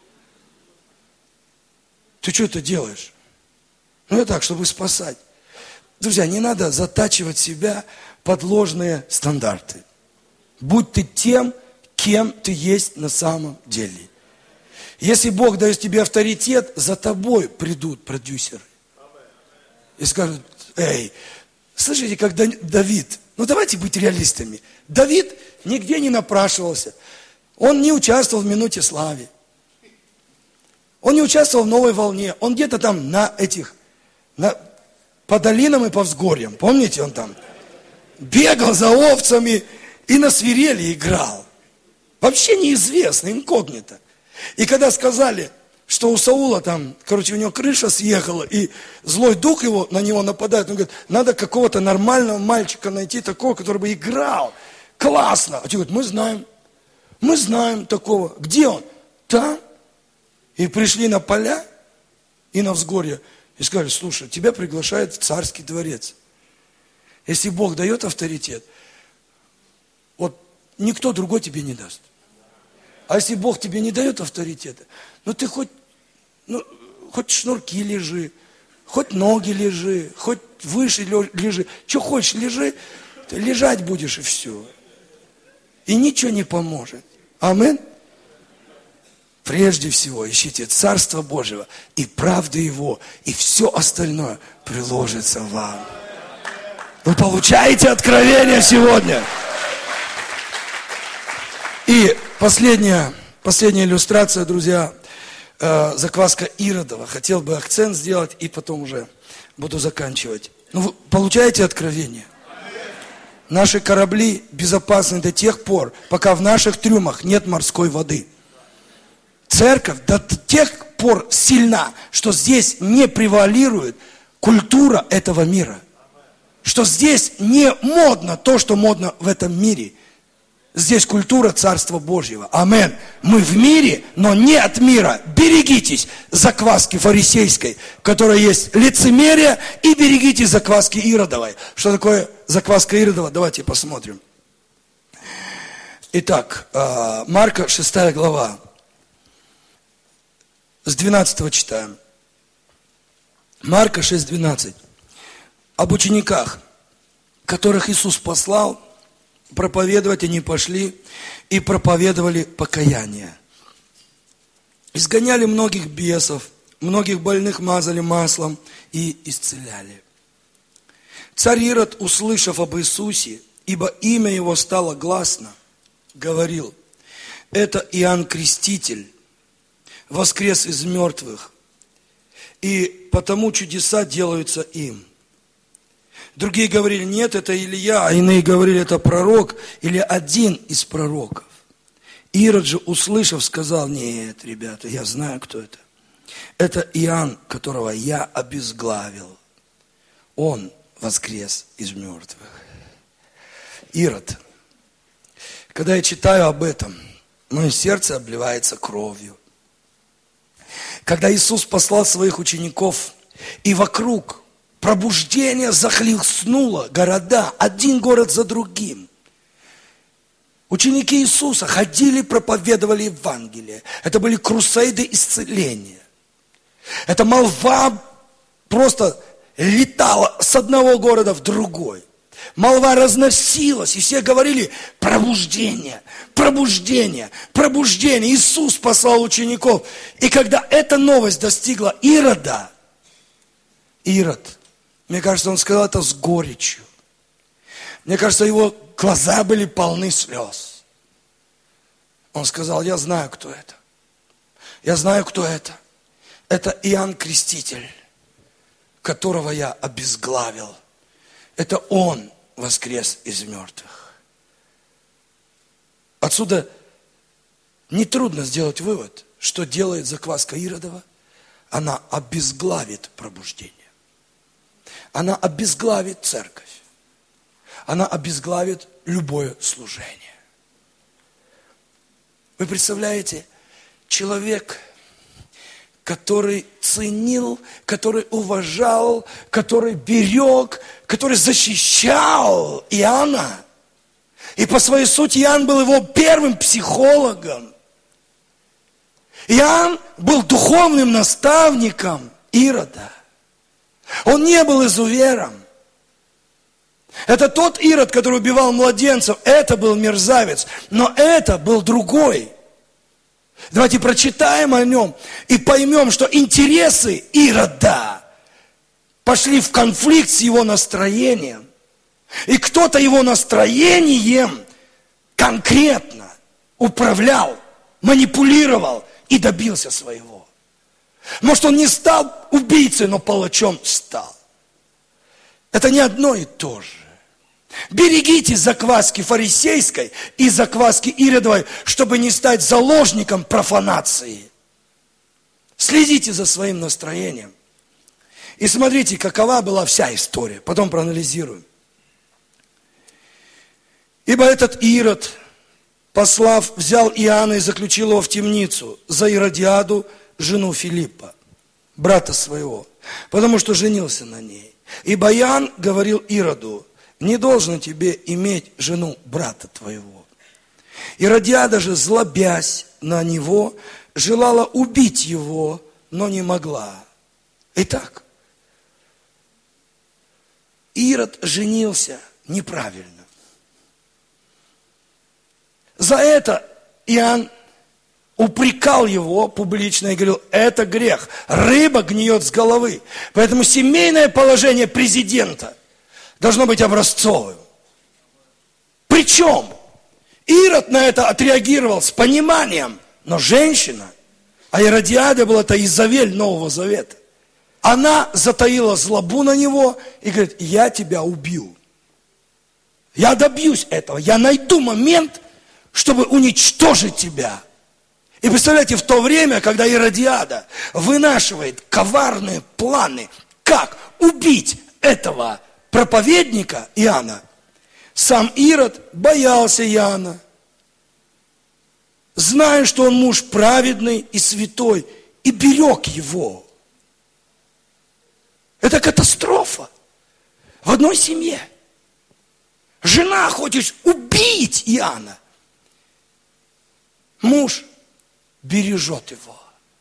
Ты что это делаешь? Ну это так, чтобы спасать. Друзья, не надо затачивать себя под ложные стандарты. Будь ты тем, кем ты есть на самом деле. Если Бог дает тебе авторитет, за тобой придут продюсеры. И скажут, эй, слышите, как Давид, ну давайте быть реалистами. Давид нигде не напрашивался. Он не участвовал в минуте славы. Он не участвовал в новой волне. Он где-то там на этих, на, по долинам и по взгорьям. Помните, он там бегал за овцами и на свирели играл. Вообще неизвестно, инкогнито. И когда сказали, что у Саула там, короче, у него крыша съехала, и злой дух его на него нападает, он говорит, надо какого-то нормального мальчика найти, такого, который бы играл. Классно. А те говорят, мы знаем, мы знаем такого. Где он? Там. И пришли на поля и на взгорье, и сказали, слушай, тебя приглашают в царский дворец. Если Бог дает авторитет, вот никто другой тебе не даст. А если Бог тебе не дает авторитета, ну ты хоть, ну, хоть шнурки лежи, хоть ноги лежи, хоть выше лежи, что хочешь лежи, ты лежать будешь и все. И ничего не поможет. Амин. Прежде всего ищите Царство Божьего и правды Его, и все остальное приложится вам. Вы получаете откровение сегодня. И последняя, последняя иллюстрация, друзья, э, закваска Иродова. Хотел бы акцент сделать и потом уже буду заканчивать. Ну, вы получаете откровение? Наши корабли безопасны до тех пор, пока в наших трюмах нет морской воды. Церковь до тех пор сильна, что здесь не превалирует культура этого мира. Что здесь не модно то, что модно в этом мире. Здесь культура Царства Божьего. Амин. Мы в мире, но не от мира. Берегитесь закваски фарисейской, которая есть лицемерие, и берегитесь закваски Иродовой. Что такое закваска Иродова? Давайте посмотрим. Итак, Марка шестая глава, с двенадцатого читаем. Марка шесть двенадцать. Об учениках, которых Иисус послал, проповедовать они пошли и проповедовали покаяние. Изгоняли многих бесов, многих больных мазали маслом и исцеляли. Царь Ирод, услышав об Иисусе, ибо имя его стало гласно, говорил: это Иоанн Креститель, воскрес из мертвых, и потому чудеса делаются им. Другие говорили: нет, это Илия, а иные говорили: это пророк или один из пророков. Ирод же, услышав, сказал: нет, ребята, я знаю, кто это. Это Иоанн, которого я обезглавил. Он воскрес из мертвых. Ирод. Когда я читаю об этом, мое сердце обливается кровью. Когда Иисус послал своих учеников, и вокруг пробуждение захлестнуло города, один город за другим. Ученики Иисуса ходили, проповедовали Евангелие. Это были крусейды исцеления. Эта молва просто летала с одного города в другой. Молва разносилась, и все говорили: пробуждение, пробуждение, пробуждение. Иисус послал учеников. И когда эта новость достигла Ирода, Ирод, мне кажется, он сказал это с горечью. Мне кажется, его глаза были полны слез. Он сказал: я знаю, кто это. Я знаю, кто это. Это Иоанн Креститель, которого я обезглавил. Это он воскрес из мертвых. Отсюда нетрудно сделать вывод, что делает закваска Иродова. Она обезглавит пробуждение. Она обезглавит церковь. Она обезглавит любое служение. Вы представляете, человек, который ценил, который уважал, который берег, который защищал Иоанна. И по своей сути Иоанн был его первым психологом. Иоанн был духовным наставником Ирода. Он не был изувером. Это тот Ирод, который убивал младенцев, это был мерзавец. Но это был другой. Давайте прочитаем о нем и поймем, что интересы Ирода пошли в конфликт с его настроением. И кто-то его настроением конкретно управлял, манипулировал и добился своего. Может, он не стал убийцей, но палачом стал. Это не одно и то же. Берегите закваски фарисейской и закваски Иродовой, чтобы не стать заложником профанации. Следите за своим настроением. И смотрите, какова была вся история. Потом проанализируем. Ибо этот Ирод, послав, взял Иоанна и заключил его в темницу за Иродиаду, жену Филиппа, брата своего, потому что женился на ней. Ибо Иоанн говорил Ироду: не должно тебе иметь жену брата твоего. Иродиада же, злобясь на него, желала убить его, но не могла. Итак, Ирод женился неправильно. За это Иоанн упрекал его публично и говорил: это грех, рыба гниет с головы. Поэтому семейное положение президента должно быть образцовым. Причем Ирод на это отреагировал с пониманием, но женщина, а Иродиада была это Изавель Нового Завета, она затаила злобу на него и говорит: я тебя убью. Я добьюсь этого, я найду момент, чтобы уничтожить тебя. И представляете, в то время, когда Иродиада вынашивает коварные планы, как убить этого проповедника Иоанна, сам Ирод боялся Иоанна, зная, что он муж праведный и святой, и берег его. Это катастрофа в одной семье. Жена хочет убить Иоанна. муж бережет его.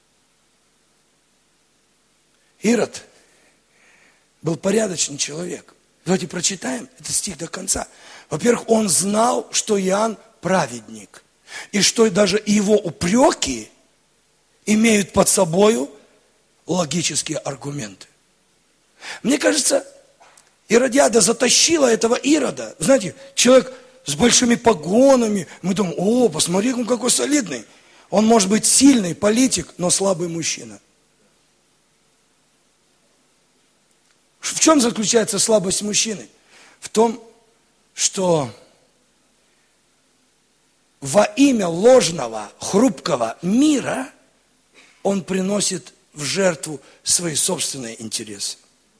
Ирод был порядочный человек. Давайте прочитаем этот стих до конца. Во-первых, он знал, что Иоанн праведник. И что даже его упреки имеют под собою логические аргументы. Мне кажется, Иродиада затащила этого Ирода. Знаете, человек с большими погонами. Мы думаем, о, посмотри, он какой солидный. Он может быть сильный политик, но слабый мужчина. В чем заключается слабость мужчины? В том, что во имя ложного, хрупкого мира он приносит в жертву свои собственные интересы.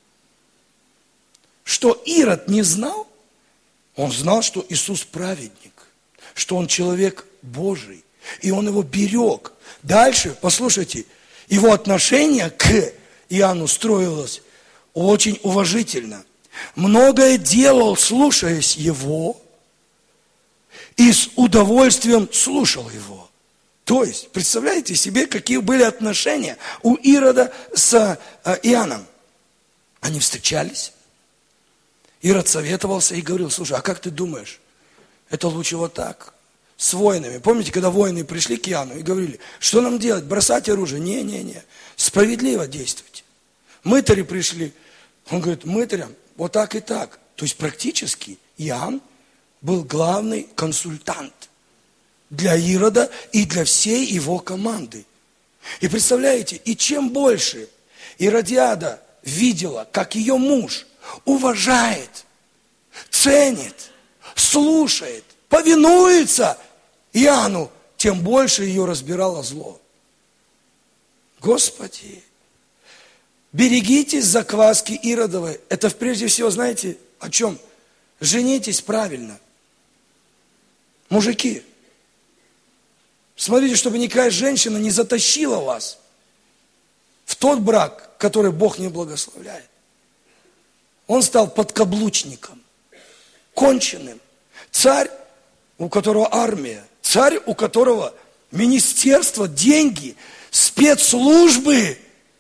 Что Ирод не знал? Он знал, что Иисус праведник, что Он человек Божий, и Он его берег. Дальше, послушайте, его отношение к Иоанну строилось очень уважительно. Многое делал, слушаясь его, и с удовольствием слушал его. То есть, представляете себе, какие были отношения у Ирода с Иоанном? Они встречались. Ирод советовался и говорил, слушай, а как ты думаешь, это лучше вот так, с воинами. Помните, когда воины пришли к Иоанну и говорили, что нам делать, бросать оружие? Не-не-не, справедливо действуйте. Мытари пришли, он говорит, мытарям вот так и так. То есть практически Иоанн был главный консультант для Ирода и для всей его команды. И представляете, и чем больше Иродиада видела, как ее муж уважает, ценит, слушает, повинуется Иоанну, тем больше ее разбирало зло. Господи, берегитесь закваски Иродовой. Это прежде всего, знаете, о чем? Женитесь правильно. Мужики, смотрите, чтобы никакая женщина не затащила вас в тот брак, который Бог не благословляет. Он стал подкаблучником, конченным. Царь, у которого армия, царь, у которого министерство, деньги, спецслужбы.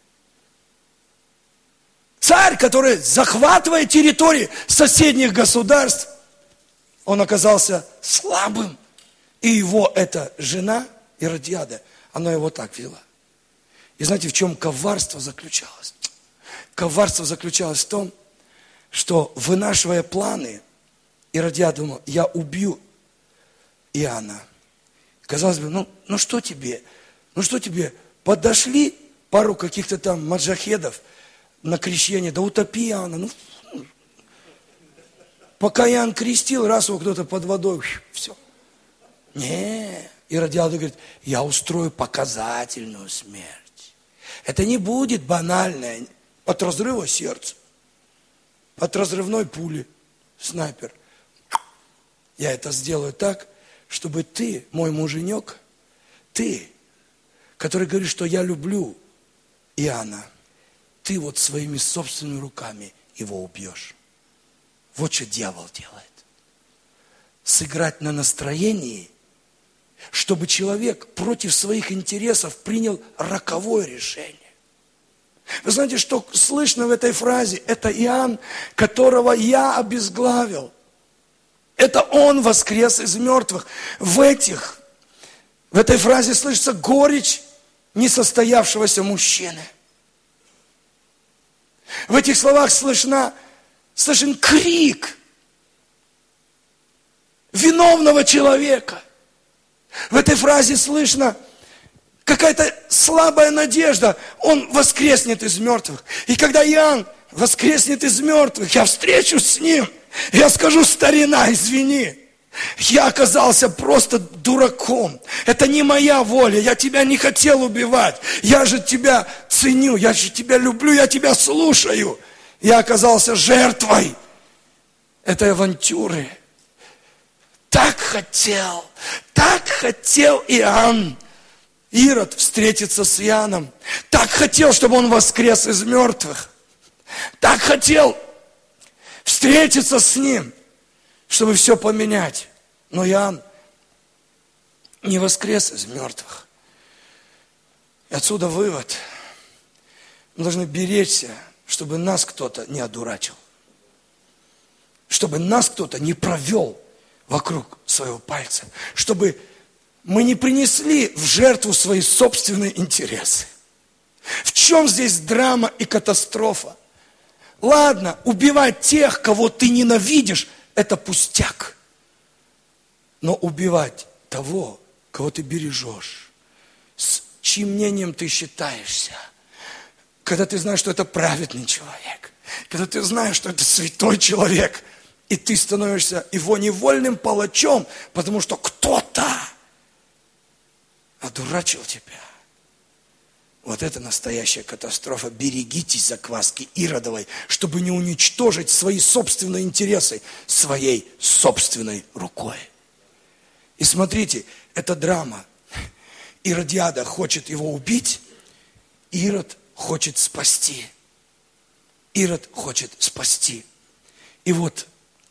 Царь, который захватывает территории соседних государств, он оказался слабым. И его эта жена, Иродиада, она его так вела. И знаете, в чем коварство заключалось? Коварство заключалось в том, что, вынашивая планы, Иродиада думал, я убью Иоанна. Казалось бы, ну, ну что тебе? Ну что тебе? Подошли пару каких-то там маджахедов на крещение, да утопи Иоанна. Ну, пока Иоанн крестил, раз его кто-то под водой, все. Не, Иродиада говорит, я устрою показательную смерть. Это не будет банальное от разрыва сердца. От разрывной пули, снайпер. Я это сделаю так, чтобы ты, мой муженек, ты, который говорит, что я люблю Иоанна, ты вот своими собственными руками его убьешь. Вот что дьявол делает. Сыграть на настроении, чтобы человек против своих интересов принял роковое решение. Вы знаете, что слышно в этой фразе? Это Иоанн, которого я обезглавил. Это он воскрес из мертвых. В этих, в этой фразе слышится горечь несостоявшегося мужчины. В этих словах слышна, слышен крик виновного человека. В этой фразе слышно какая-то слабая надежда. Он воскреснет из мертвых. И когда Иоанн воскреснет из мертвых, я встречусь с ним. Я скажу, старина, извини. Я оказался просто дураком. Это не моя воля. Я тебя не хотел убивать. Я же тебя ценю. Я же тебя люблю. Я тебя слушаю. Я оказался жертвой этой авантюры. Так хотел, так хотел Иоанн. Ирод встретиться с Иоанном. Так хотел, чтобы он воскрес из мертвых. Так хотел встретиться с ним, чтобы все поменять. Но Иоанн не воскрес из мертвых. И отсюда вывод. Мы должны беречься, чтобы нас кто-то не одурачил. Чтобы нас кто-то не провел вокруг своего пальца. Чтобы мы не принесли в жертву свои собственные интересы. В чем здесь драма и катастрофа? Ладно, убивать тех, кого ты ненавидишь, это пустяк. Но убивать того, кого ты бережешь, с чьим мнением ты считаешься, когда ты знаешь, что это праведный человек, когда ты знаешь, что это святой человек, и ты становишься его невольным палачом, потому что кто-то одурачил тебя. Вот это настоящая катастрофа. Берегитесь закваски Иродовой, чтобы не уничтожить свои собственные интересы своей собственной рукой. И смотрите, это драма. Иродиада хочет его убить, Ирод хочет спасти. Ирод хочет спасти. И вот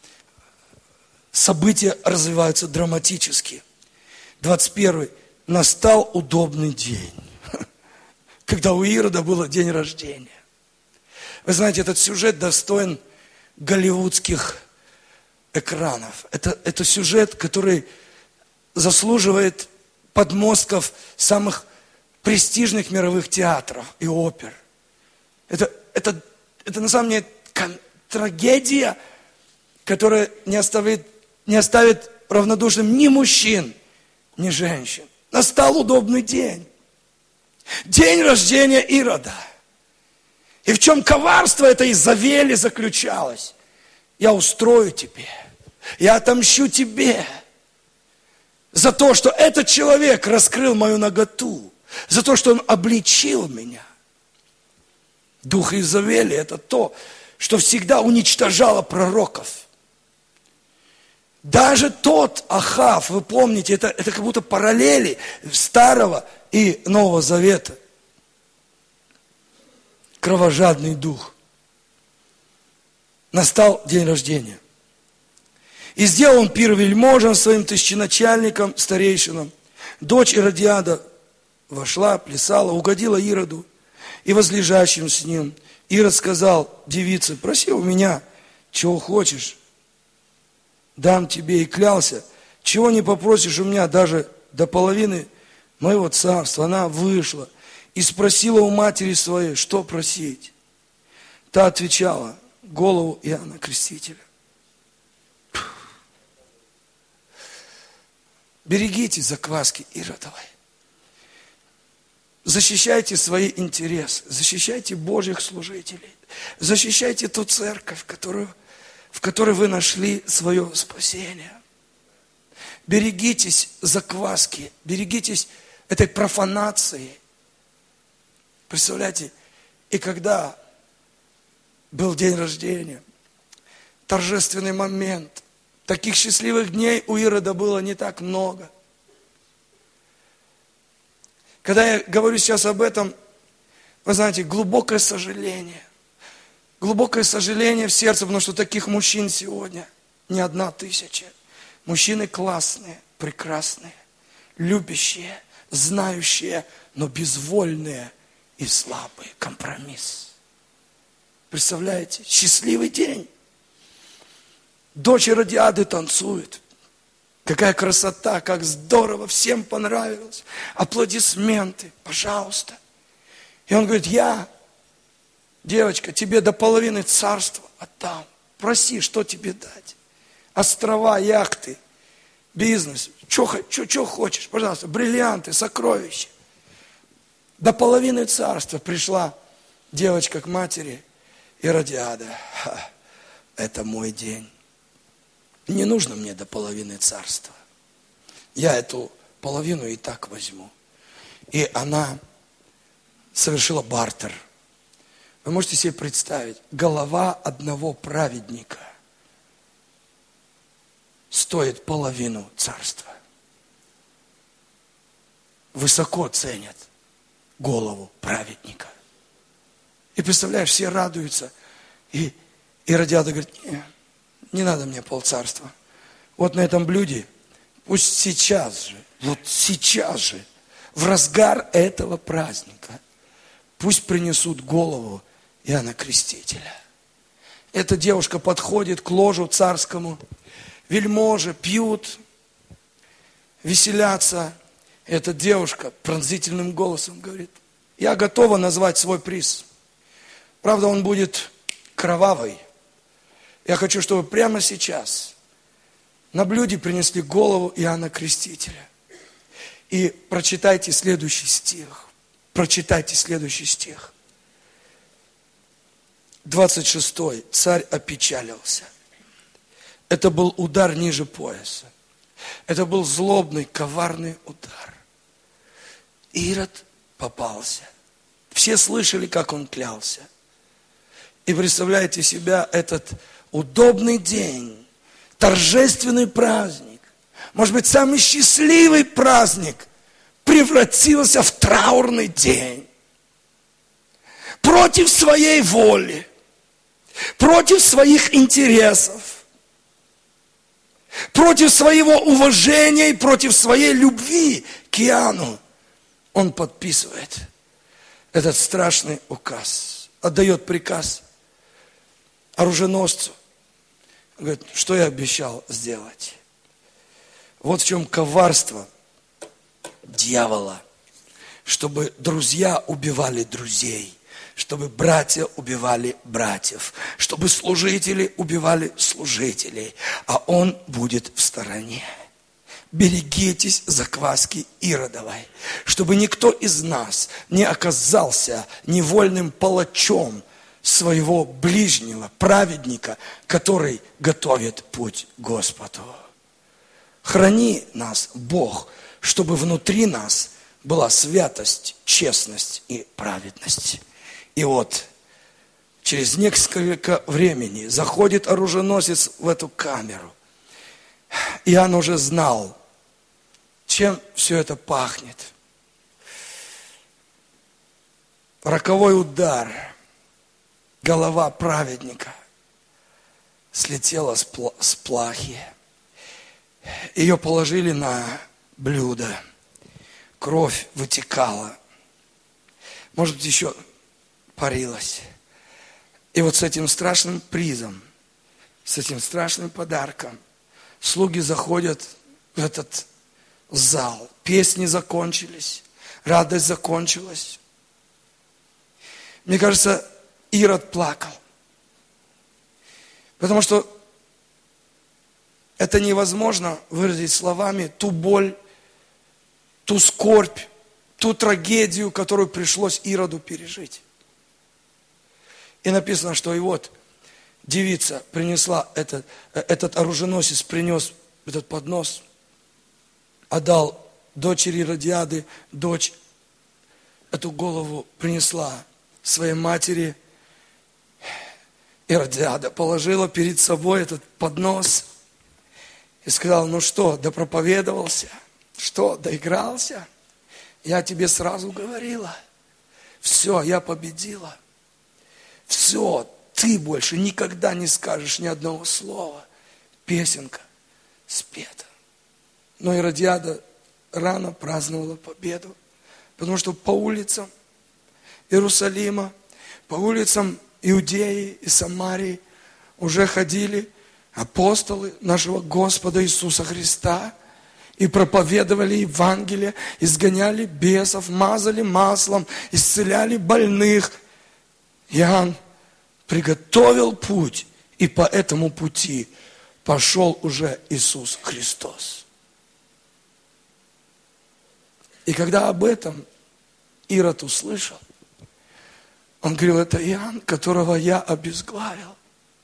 события развиваются драматически. двадцать первый. Настал удобный день, когда у Ирода был день рождения. Вы знаете, этот сюжет достоин голливудских экранов. Это, это сюжет, который заслуживает подмостков самых престижных мировых театров и опер. Это, это, это на самом деле трагедия, которая не оставит, не оставит равнодушным ни мужчин, ни женщин. Настал удобный день. День рождения Ирода. И в чем коварство этой Изавели заключалось? Я устрою тебе, я отомщу тебе за то, что этот человек раскрыл мою наготу, за то, что он обличил меня. Дух Изавели – это то, что всегда уничтожало пророков. Даже тот Ахав, вы помните, это, это как будто параллели Старого и Нового Завета. Кровожадный дух. Настал день рождения. И сделал он пир вельможам своим тысяченачальникам, старейшинам. Дочь Иродиада вошла, плясала, угодила Ироду и возлежащим с ним. Ирод сказал девице: проси у меня, чего хочешь, дам тебе, и клялся, чего не попросишь у меня даже до половины моего царства. Она вышла и спросила у матери своей, что просить. Та отвечала: голову Иоанна Крестителя. Берегите закваски Иродовой. Защищайте свои интересы, защищайте Божьих служителей, защищайте ту церковь, которую в которой вы нашли свое спасение. Берегитесь закваски, берегитесь этой профанации. Представляете, и когда был день рождения, торжественный момент, таких счастливых дней у Ирода было не так много. Когда я говорю сейчас об этом, вы знаете, глубокое сожаление. Глубокое сожаление в сердце, потому что таких мужчин сегодня не одна тысяча. Мужчины классные, прекрасные, любящие, знающие, но безвольные и слабые. Компромисс. Представляете? Счастливый день. Дочь Иродиады танцует. Какая красота, как здорово, всем понравилось. Аплодисменты, пожалуйста. И он говорит: я... Девочка, тебе до половины царства отдам. Проси, что тебе дать. Острова, яхты, бизнес. Что хочешь, пожалуйста. Бриллианты, сокровища. До половины царства пришла девочка к матери Иродиада. Ха, это мой день. Не нужно мне до половины царства. Я эту половину и так возьму. И она совершила бартер. Вы можете себе представить, голова одного праведника стоит половину царства. Высоко ценят голову праведника. И представляешь, все радуются. И Иродиада говорит: не, не надо мне полцарства. Вот на этом блюде Пусть сейчас же, вот сейчас же, в разгар этого праздника, пусть принесут голову Иоанна Крестителя. Эта девушка подходит к ложу царскому, вельможи пьют, веселятся. Эта девушка пронзительным голосом говорит: я готова назвать свой приз. Правда, он будет кровавый. Я хочу, чтобы прямо сейчас на блюде принесли голову Иоанна Крестителя. И прочитайте следующий стих. Прочитайте следующий стих. двадцать шестой. Царь опечалился. Это был удар ниже пояса. Это был злобный, коварный удар. Ирод попался. Все слышали, как он клялся. И представляете себя этот удобный день, торжественный праздник, может быть, самый счастливый праздник, превратился в траурный день. Против своей воли, против своих интересов, против своего уважения и против своей любви к Иоанну, он подписывает этот страшный указ, отдает приказ оруженосцу. Говорит: что я обещал сделать? Вот в чем коварство дьявола. Чтобы друзья убивали друзей, чтобы братья убивали братьев, чтобы служители убивали служителей, а он будет в стороне. Берегитесь закваски Иродовой, чтобы никто из нас не оказался невольным палачом своего ближнего, праведника, который готовит путь Господу. Храни нас, Бог, чтобы внутри нас была святость, честность и праведность. И вот через несколько времени заходит оруженосец в эту камеру. Иоанн уже знал, чем все это пахнет. Роковой удар. Голова праведника слетела с плахи. Ее положили на блюдо. Кровь вытекала. Может быть, еще парилась. И вот с этим страшным призом, с этим страшным подарком слуги заходят в этот зал. Песни закончились, радость закончилась. Мне кажется, Ирод плакал. Потому что это невозможно выразить словами ту боль, ту скорбь, ту трагедию, которую пришлось Ироду пережить. И написано, что и вот девица принесла этот, этот оруженосец, принес этот поднос, отдал дочери Иродиады, дочь эту голову принесла своей матери. Иродиада положила перед собой этот поднос и сказала: ну что, допроповедовался? Что, доигрался? Я тебе сразу говорила. Все, я победила. Все, ты больше никогда не скажешь ни одного слова. Песенка спета. Но Иродиада рано праздновала победу, потому что по улицам Иерусалима, по улицам Иудеи и Самарии уже ходили апостолы нашего Господа Иисуса Христа и проповедовали Евангелие, изгоняли бесов, мазали маслом, исцеляли больных. Иоанн приготовил путь, и по этому пути пошел уже Иисус Христос. И когда об этом Ирод услышал, он говорил: это Иоанн, которого я обезглавил.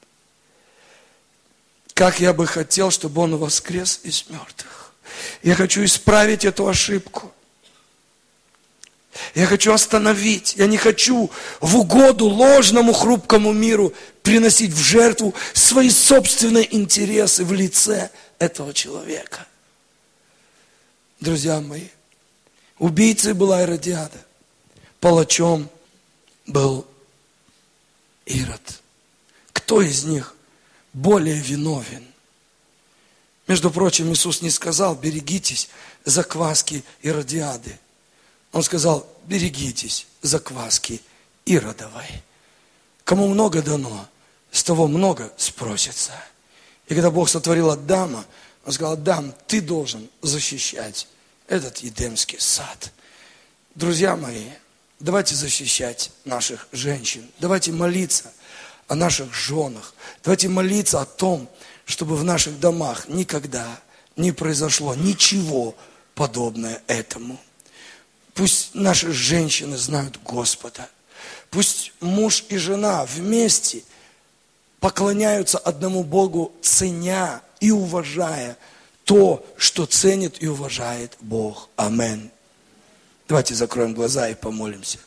Как я бы хотел, чтобы он воскрес из мертвых. Я хочу исправить эту ошибку. Я хочу остановить. Я не хочу в угоду ложному хрупкому миру приносить в жертву свои собственные интересы в лице этого человека. Друзья мои, убийцей была Иродиада, палачом был Ирод. Кто из них более виновен? Между прочим, Иисус не сказал: берегитесь закваски Иродиады. Он сказал: берегитесь закваски Иродовой. Кому много дано, с того много спросится. И когда Бог сотворил Адама, Он сказал: Адам, ты должен защищать этот Едемский сад. Друзья мои, давайте защищать наших женщин. Давайте молиться о наших женах. Давайте молиться о том, чтобы в наших домах никогда не произошло ничего подобное этому. Пусть наши женщины знают Господа. Пусть муж и жена вместе поклоняются одному Богу, ценя и уважая то, что ценит и уважает Бог. Аминь. Давайте закроем глаза и помолимся.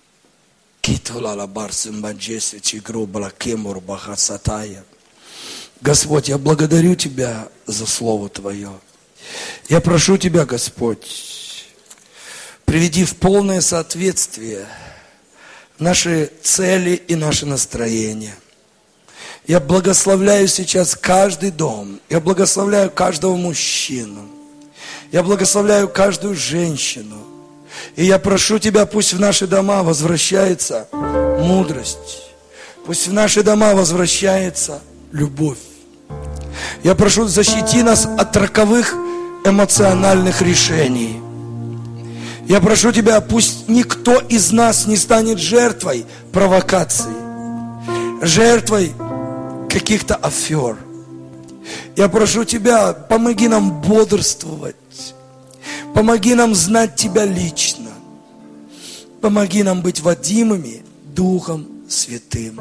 Господь, я благодарю Тебя за Слово Твое. Я прошу Тебя, Господь, приведи в полное соответствие наши цели и наши настроения. Я благословляю сейчас каждый дом. Я благословляю каждого мужчину. Я благословляю каждую женщину. И я прошу Тебя, пусть в наши дома возвращается мудрость. Пусть в наши дома возвращается любовь. Я прошу, защити нас от роковых эмоциональных решений. Я прошу Тебя, пусть никто из нас не станет жертвой провокаций, жертвой каких-то афер. Я прошу Тебя, помоги нам бодрствовать, помоги нам знать Тебя лично, помоги нам быть водимыми Духом Святым.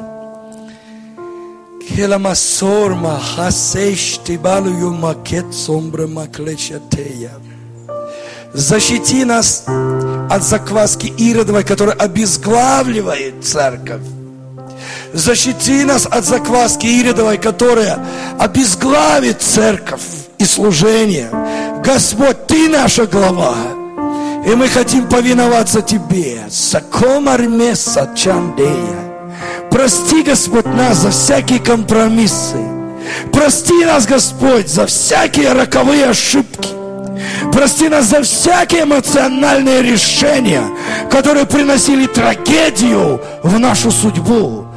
Защити нас от закваски Иродовой, которая обезглавливает церковь. Защити нас от закваски Иродовой, которая обезглавит церковь и служение. Господь, Ты наша глава, и мы хотим повиноваться Тебе. Сакомармеса чандея. Прости, Господь, нас за всякие компромиссы. Прости нас, Господь, за всякие роковые ошибки. Прости нас за всякие эмоциональные решения, которые приносили трагедию в нашу судьбу.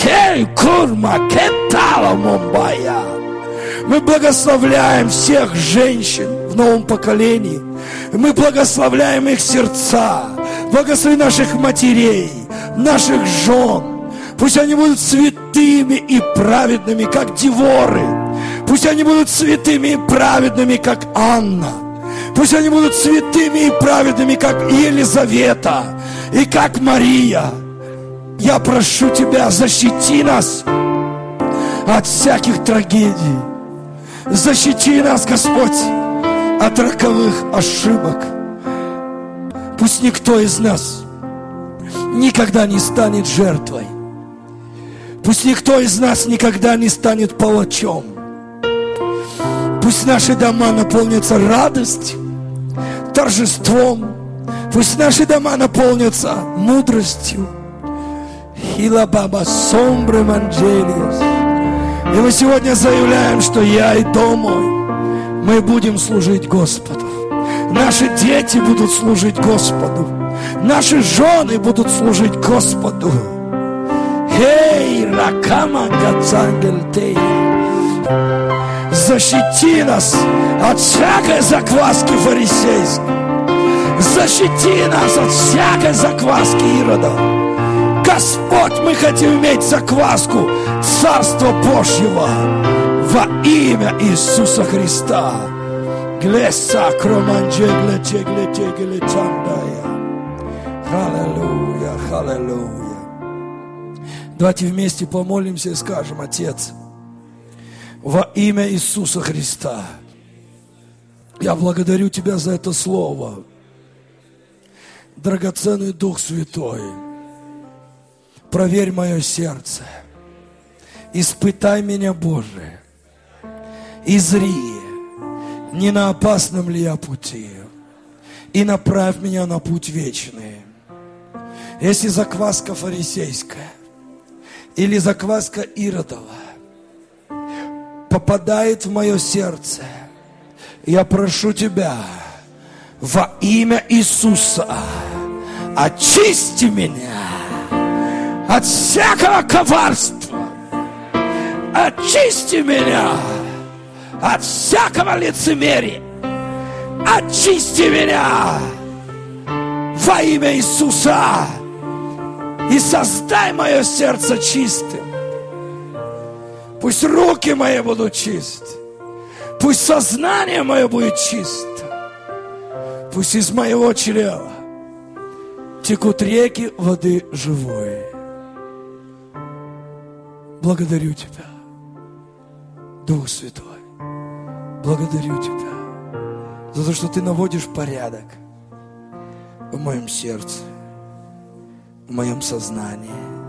Мы благословляем всех женщин в новом поколении. Мы благословляем их сердца. Благослови наших матерей, наших жен. Пусть они будут святыми и праведными, как Деворы. Пусть они будут святыми и праведными, как Анна. Пусть они будут святыми и праведными, как Елизавета и как Мария. Я прошу Тебя, защити нас от всяких трагедий. Защити нас, Господь, от роковых ошибок. Пусть никто из нас никогда не станет жертвой. Пусть никто из нас никогда не станет палачом. Пусть наши дома наполнятся радостью, торжеством. Пусть наши дома наполнятся мудростью. Хила баба сомбре манджелиус. И мы сегодня заявляем, что я и дом мой, мы будем служить Господу. Наши дети будут служить Господу. Наши жены будут служить Господу. Эй, ракама гацангельтей. Защити нас от всякой закваски фарисейской. Защити нас от всякой закваски Ирода. Господь, мы хотим иметь закваску Царства Божьего во имя Иисуса Христа. Аллилуйя, аллилуйя. Давайте вместе помолимся и скажем: Отец, во имя Иисуса Христа, я благодарю Тебя за это слово. Драгоценный Дух Святой, проверь мое сердце, испытай меня, Боже, и зри, не на опасном ли я пути, и направь меня на путь вечный. Если закваска фарисейская или закваска Иродова попадает в мое сердце, Я прошу Тебя во имя Иисуса, очисти меня от всякого коварства, очисти меня от всякого лицемерия, очисти меня во имя Иисуса и создай мое сердце чистым. Пусть руки мои будут чисты, пусть сознание мое будет чисто, пусть из моего чрева текут реки воды живой. Благодарю Тебя, Дух Святой, благодарю Тебя за то, что Ты наводишь порядок в моем сердце, в моем сознании.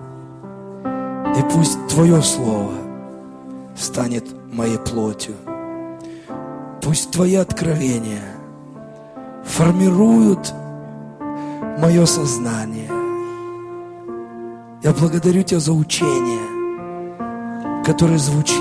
И пусть Твое Слово станет моей плотью. Пусть Твои откровения формируют мое сознание. Я благодарю Тебя за учение, которое звучит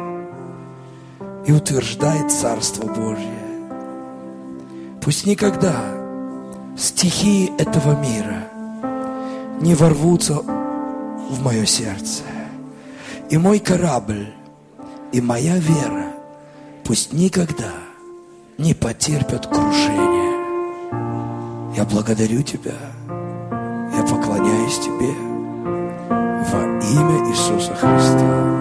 и утверждает Царство Божье. Пусть никогда стихии этого мира не ворвутся в мое сердце. И мой корабль, и моя вера пусть никогда не потерпят крушения. Я благодарю Тебя, я поклоняюсь Тебе во имя Иисуса Христа.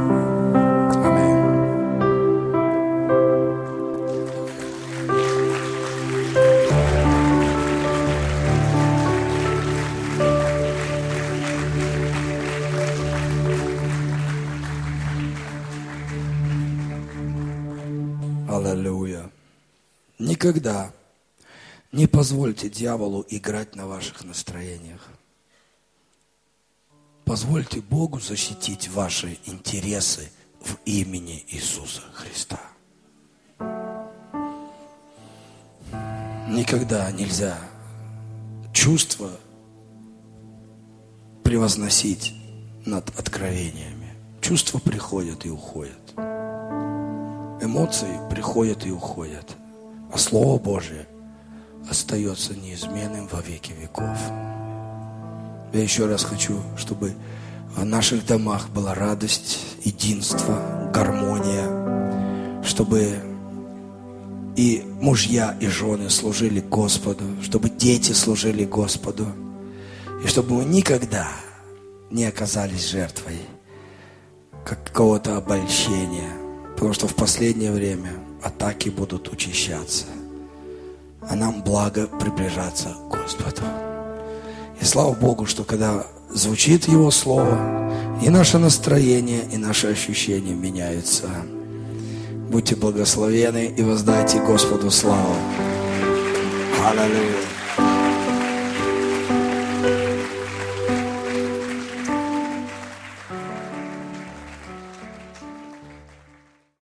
Аллилуйя. Никогда не позвольте дьяволу играть на ваших настроениях. Позвольте Богу защитить ваши интересы в имени Иисуса Христа. Никогда нельзя чувства превозносить над откровениями. Чувства приходят и уходят. Эмоции приходят и уходят. А Слово Божие остается неизменным во веки веков. Я еще раз хочу, чтобы в наших домах была радость, единство, гармония, чтобы и мужья, и жены служили Господу, чтобы дети служили Господу, и чтобы мы никогда не оказались жертвой какого-то обольщения, потому что в последнее время атаки будут учащаться, а нам благо приближаться к Господу. И слава Богу, что когда звучит Его Слово, и наше настроение, и наши ощущения меняются. Будьте благословенны и воздайте Господу славу. Аллилуйя.